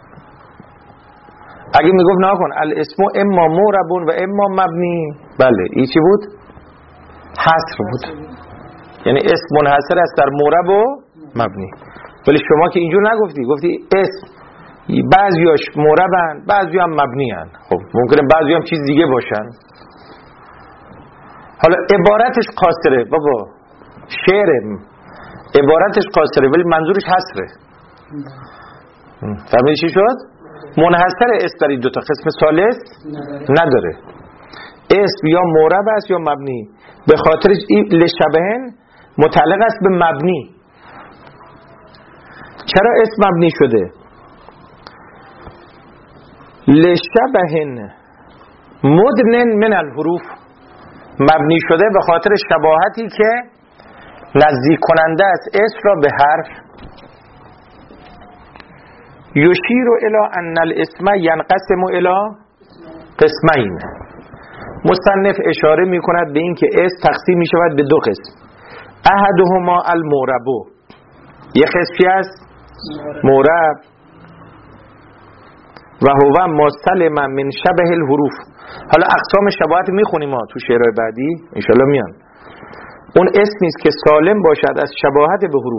اگه میگفت نکن الاسم اما معربون و اما مبنی، بله این چی بود؟ حصر بود، یعنی اسم منحصر است در معرب و مبنی. ولی شما که اینجور نگفتی، گفتی اسم بعضیاش معربن بعضی هم مبنی هن. خب ممکنه بعضی هم چیز دیگه باشن. حالا عبارتش قاصره بابا، شعره عبارتش قاصره ولی منظورش حصره. فهمیدی چی شد؟ منحصر اسم در این دوتا، قسم ثالث نداره. اسم یا معرب است یا مبنی، به خاطرش لشبهن متعلق است به مبنی. چرا اسم مبنی شده؟ لشبهن مدنن من الحروف، مبنی شده به خاطر شباهتی که نزدیک کننده است اسم را به حرف. یشیر الی ان الاسم ینقسم الی قسمین. مصنف اشاره می کند به این که اسم تقسیم می شود به دو قسم. احدهما المعرب، یک قسمی است معرب، و هو ما سلم من شبه الحروف. حالا اقسام شباهت میخونیم ما تو شعرهای بعدی انشالله میان. اون اسمی است که سالم باشد از شباهت به حروف.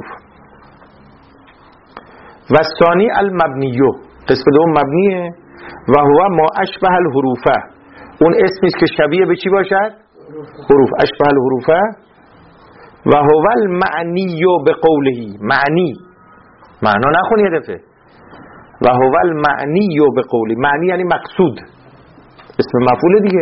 و ثانی المبنیو، قسم دوم مبنیه. و هو ما اشبه الحروفه، اون اسمی است که شبیه به چی باشد؟ حروف. اشبه الحروفه. و هو المعنیو به قوله، معنی معنا نخونی هدفه. و هو المعنی به قولی، معنی یعنی مقصود، اسم مفعول دیگه.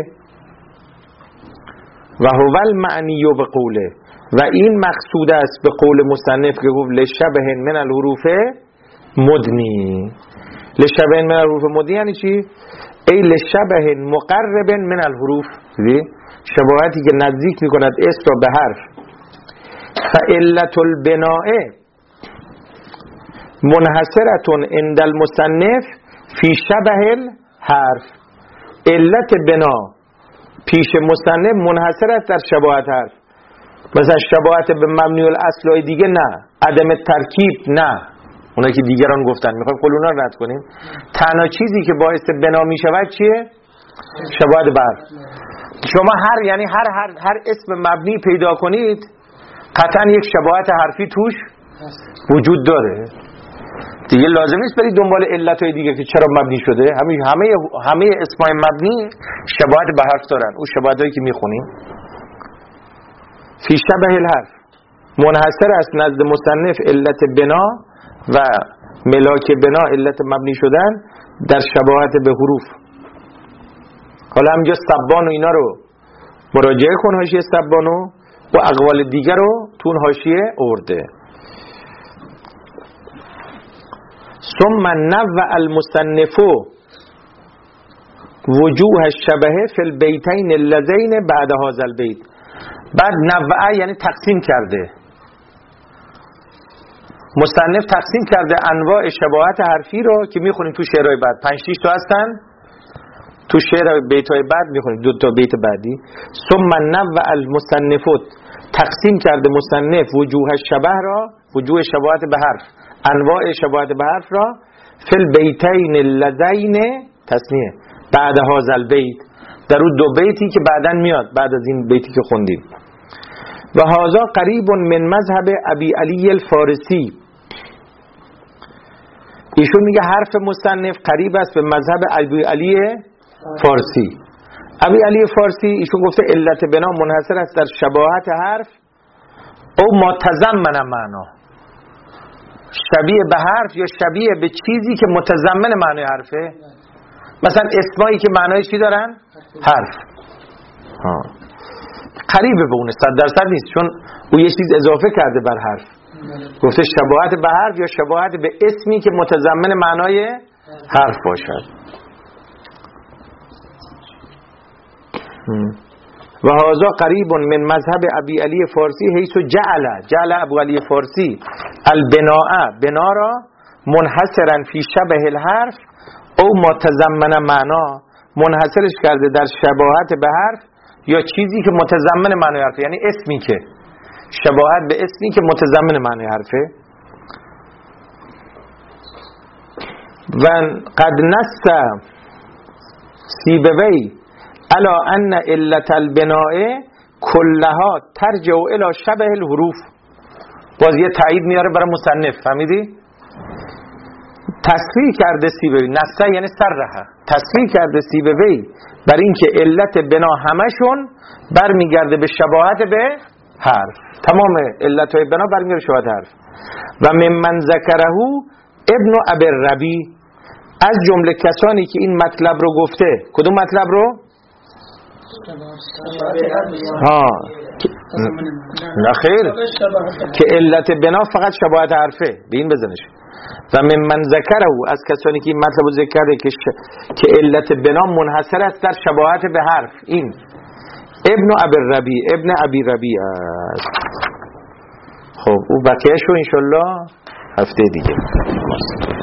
و هو المعنی به قوله، و این مقصود است به قول مصنف که گفت لشبه من الحروف مدنی. لشبه من الحروف مدنی یعنی چی؟ ای لشبه مقرب من الحروف، شباهتی که نزدیک می کند اسم را به حرف. فعلت البناء منحصرتون عند المصنف فی شبه الحرف. علت بنا پیش مصنف منحصر است در شباهت حرف. مثلا شباهت به مبنی الاصل دیگه نه، عدم ترکیب نه، اونایی که دیگران گفتن میخوایم قول اونا رو رد کنیم. تنها چیزی که باعث بنا میشود چیه؟ شباهت بر. شما هر یعنی هر هر هر اسم مبنی پیدا کنید قطعا یک شباهت حرفی توش وجود داره. دیگه لازم نیست بری دنبال علتهای دیگه که چرا مبنی شده. همه همه همه اسمای مبنی شباهت به حرف دارن. اون شباهتایی که میخونیم فی شبه الحرف منحصر است نزد مصنف علت بنا و ملاک بنا علت مبنی شدن در شباهت به حروف. حالا همینجا سبان و اینا رو مراجعه کن، حاشیه سبانو و اقوال دیگر رو تو اون حاشیه آورده. ثم نوع المصنف وجوه الشبه فی البیتین اللذین بعد هذا البیت. بعد نوع یعنی تقسیم کرده، مصنف تقسیم کرده انواع شباهت حرفی رو که میخونیم تو شعرهای بعد. پنج شش تا هستن تو شعر بیت‌های بعد میخونیم، دو تا بیت بعدی. ثم نوع المصنف تقسیم کرده مصنف وجوه الشبه را، وجوه شباهت به حرف، انواع شباهت به حرف را فی البیتین اللذین تصنیه بعد هذا البیت، در اون دو بیتی که بعدن میاد بعد از این بیتی که خوندیم. و هذا قریب من مذهب ابی علی الفارسی. ایشون میگه حرف مصنف قریب است به مذهب ابی علی فارسی. ابی علی فارسی ایشون گفته علت بنا منحصر است در شباهت حرف او ما تضمن معنا، شبیه به حرف یا شبیه به چیزی که متضمن معنای حرفه. مثلا اسمایی که معنای چی دارن؟ حرف. ها. قریبه به اون، صد درصد نیست، چون او یه چیز اضافه کرده بر حرف. گفته شباهت به حرف یا شباهت به اسمی که متضمن معنای حرف باشد. و هذا قریب من مذهب ابی علی فارسی حیث جعل جعل ابو علی فارسی البناء بنا را منحصرا فی شبه الحرف او متضمن معنا، منحصرش کرده در شباهت به حرف یا چیزی که متضمن معنای حرفه، یعنی اسمی که شباهت به اسمی که متضمن معنای حرفه. و قد نص سیبوی الا ان علت البناء کلها ترجع الى شبه الحروف. باز یه تایید میاره برای مصنف، فهمیدی؟ تصریح کرده سیبوی، نص یعنی صرح، تصریح کرده سیبوی بر این که علت بنا همشون برمیگرده به شباهت به حرف. تمام علتهای بنا برمیگرده به شباهت حرف. و ممن ذکره ابن ابی ربی، از جمله کسانی که این مطلب رو گفته. کدوم مطلب رو؟ ها نه خیر، که علت بنا فقط شباهت حرفه، به این بزنش. و ممن ذکره، از کسانی که این مطلب رو ذکر کرده که, ش... که علت بنا منحصر است در شباهت به حرف، این ابن ابی ربی ابن ابی ربی است. خب او بقیه‌شو انشالله هفته دیگه.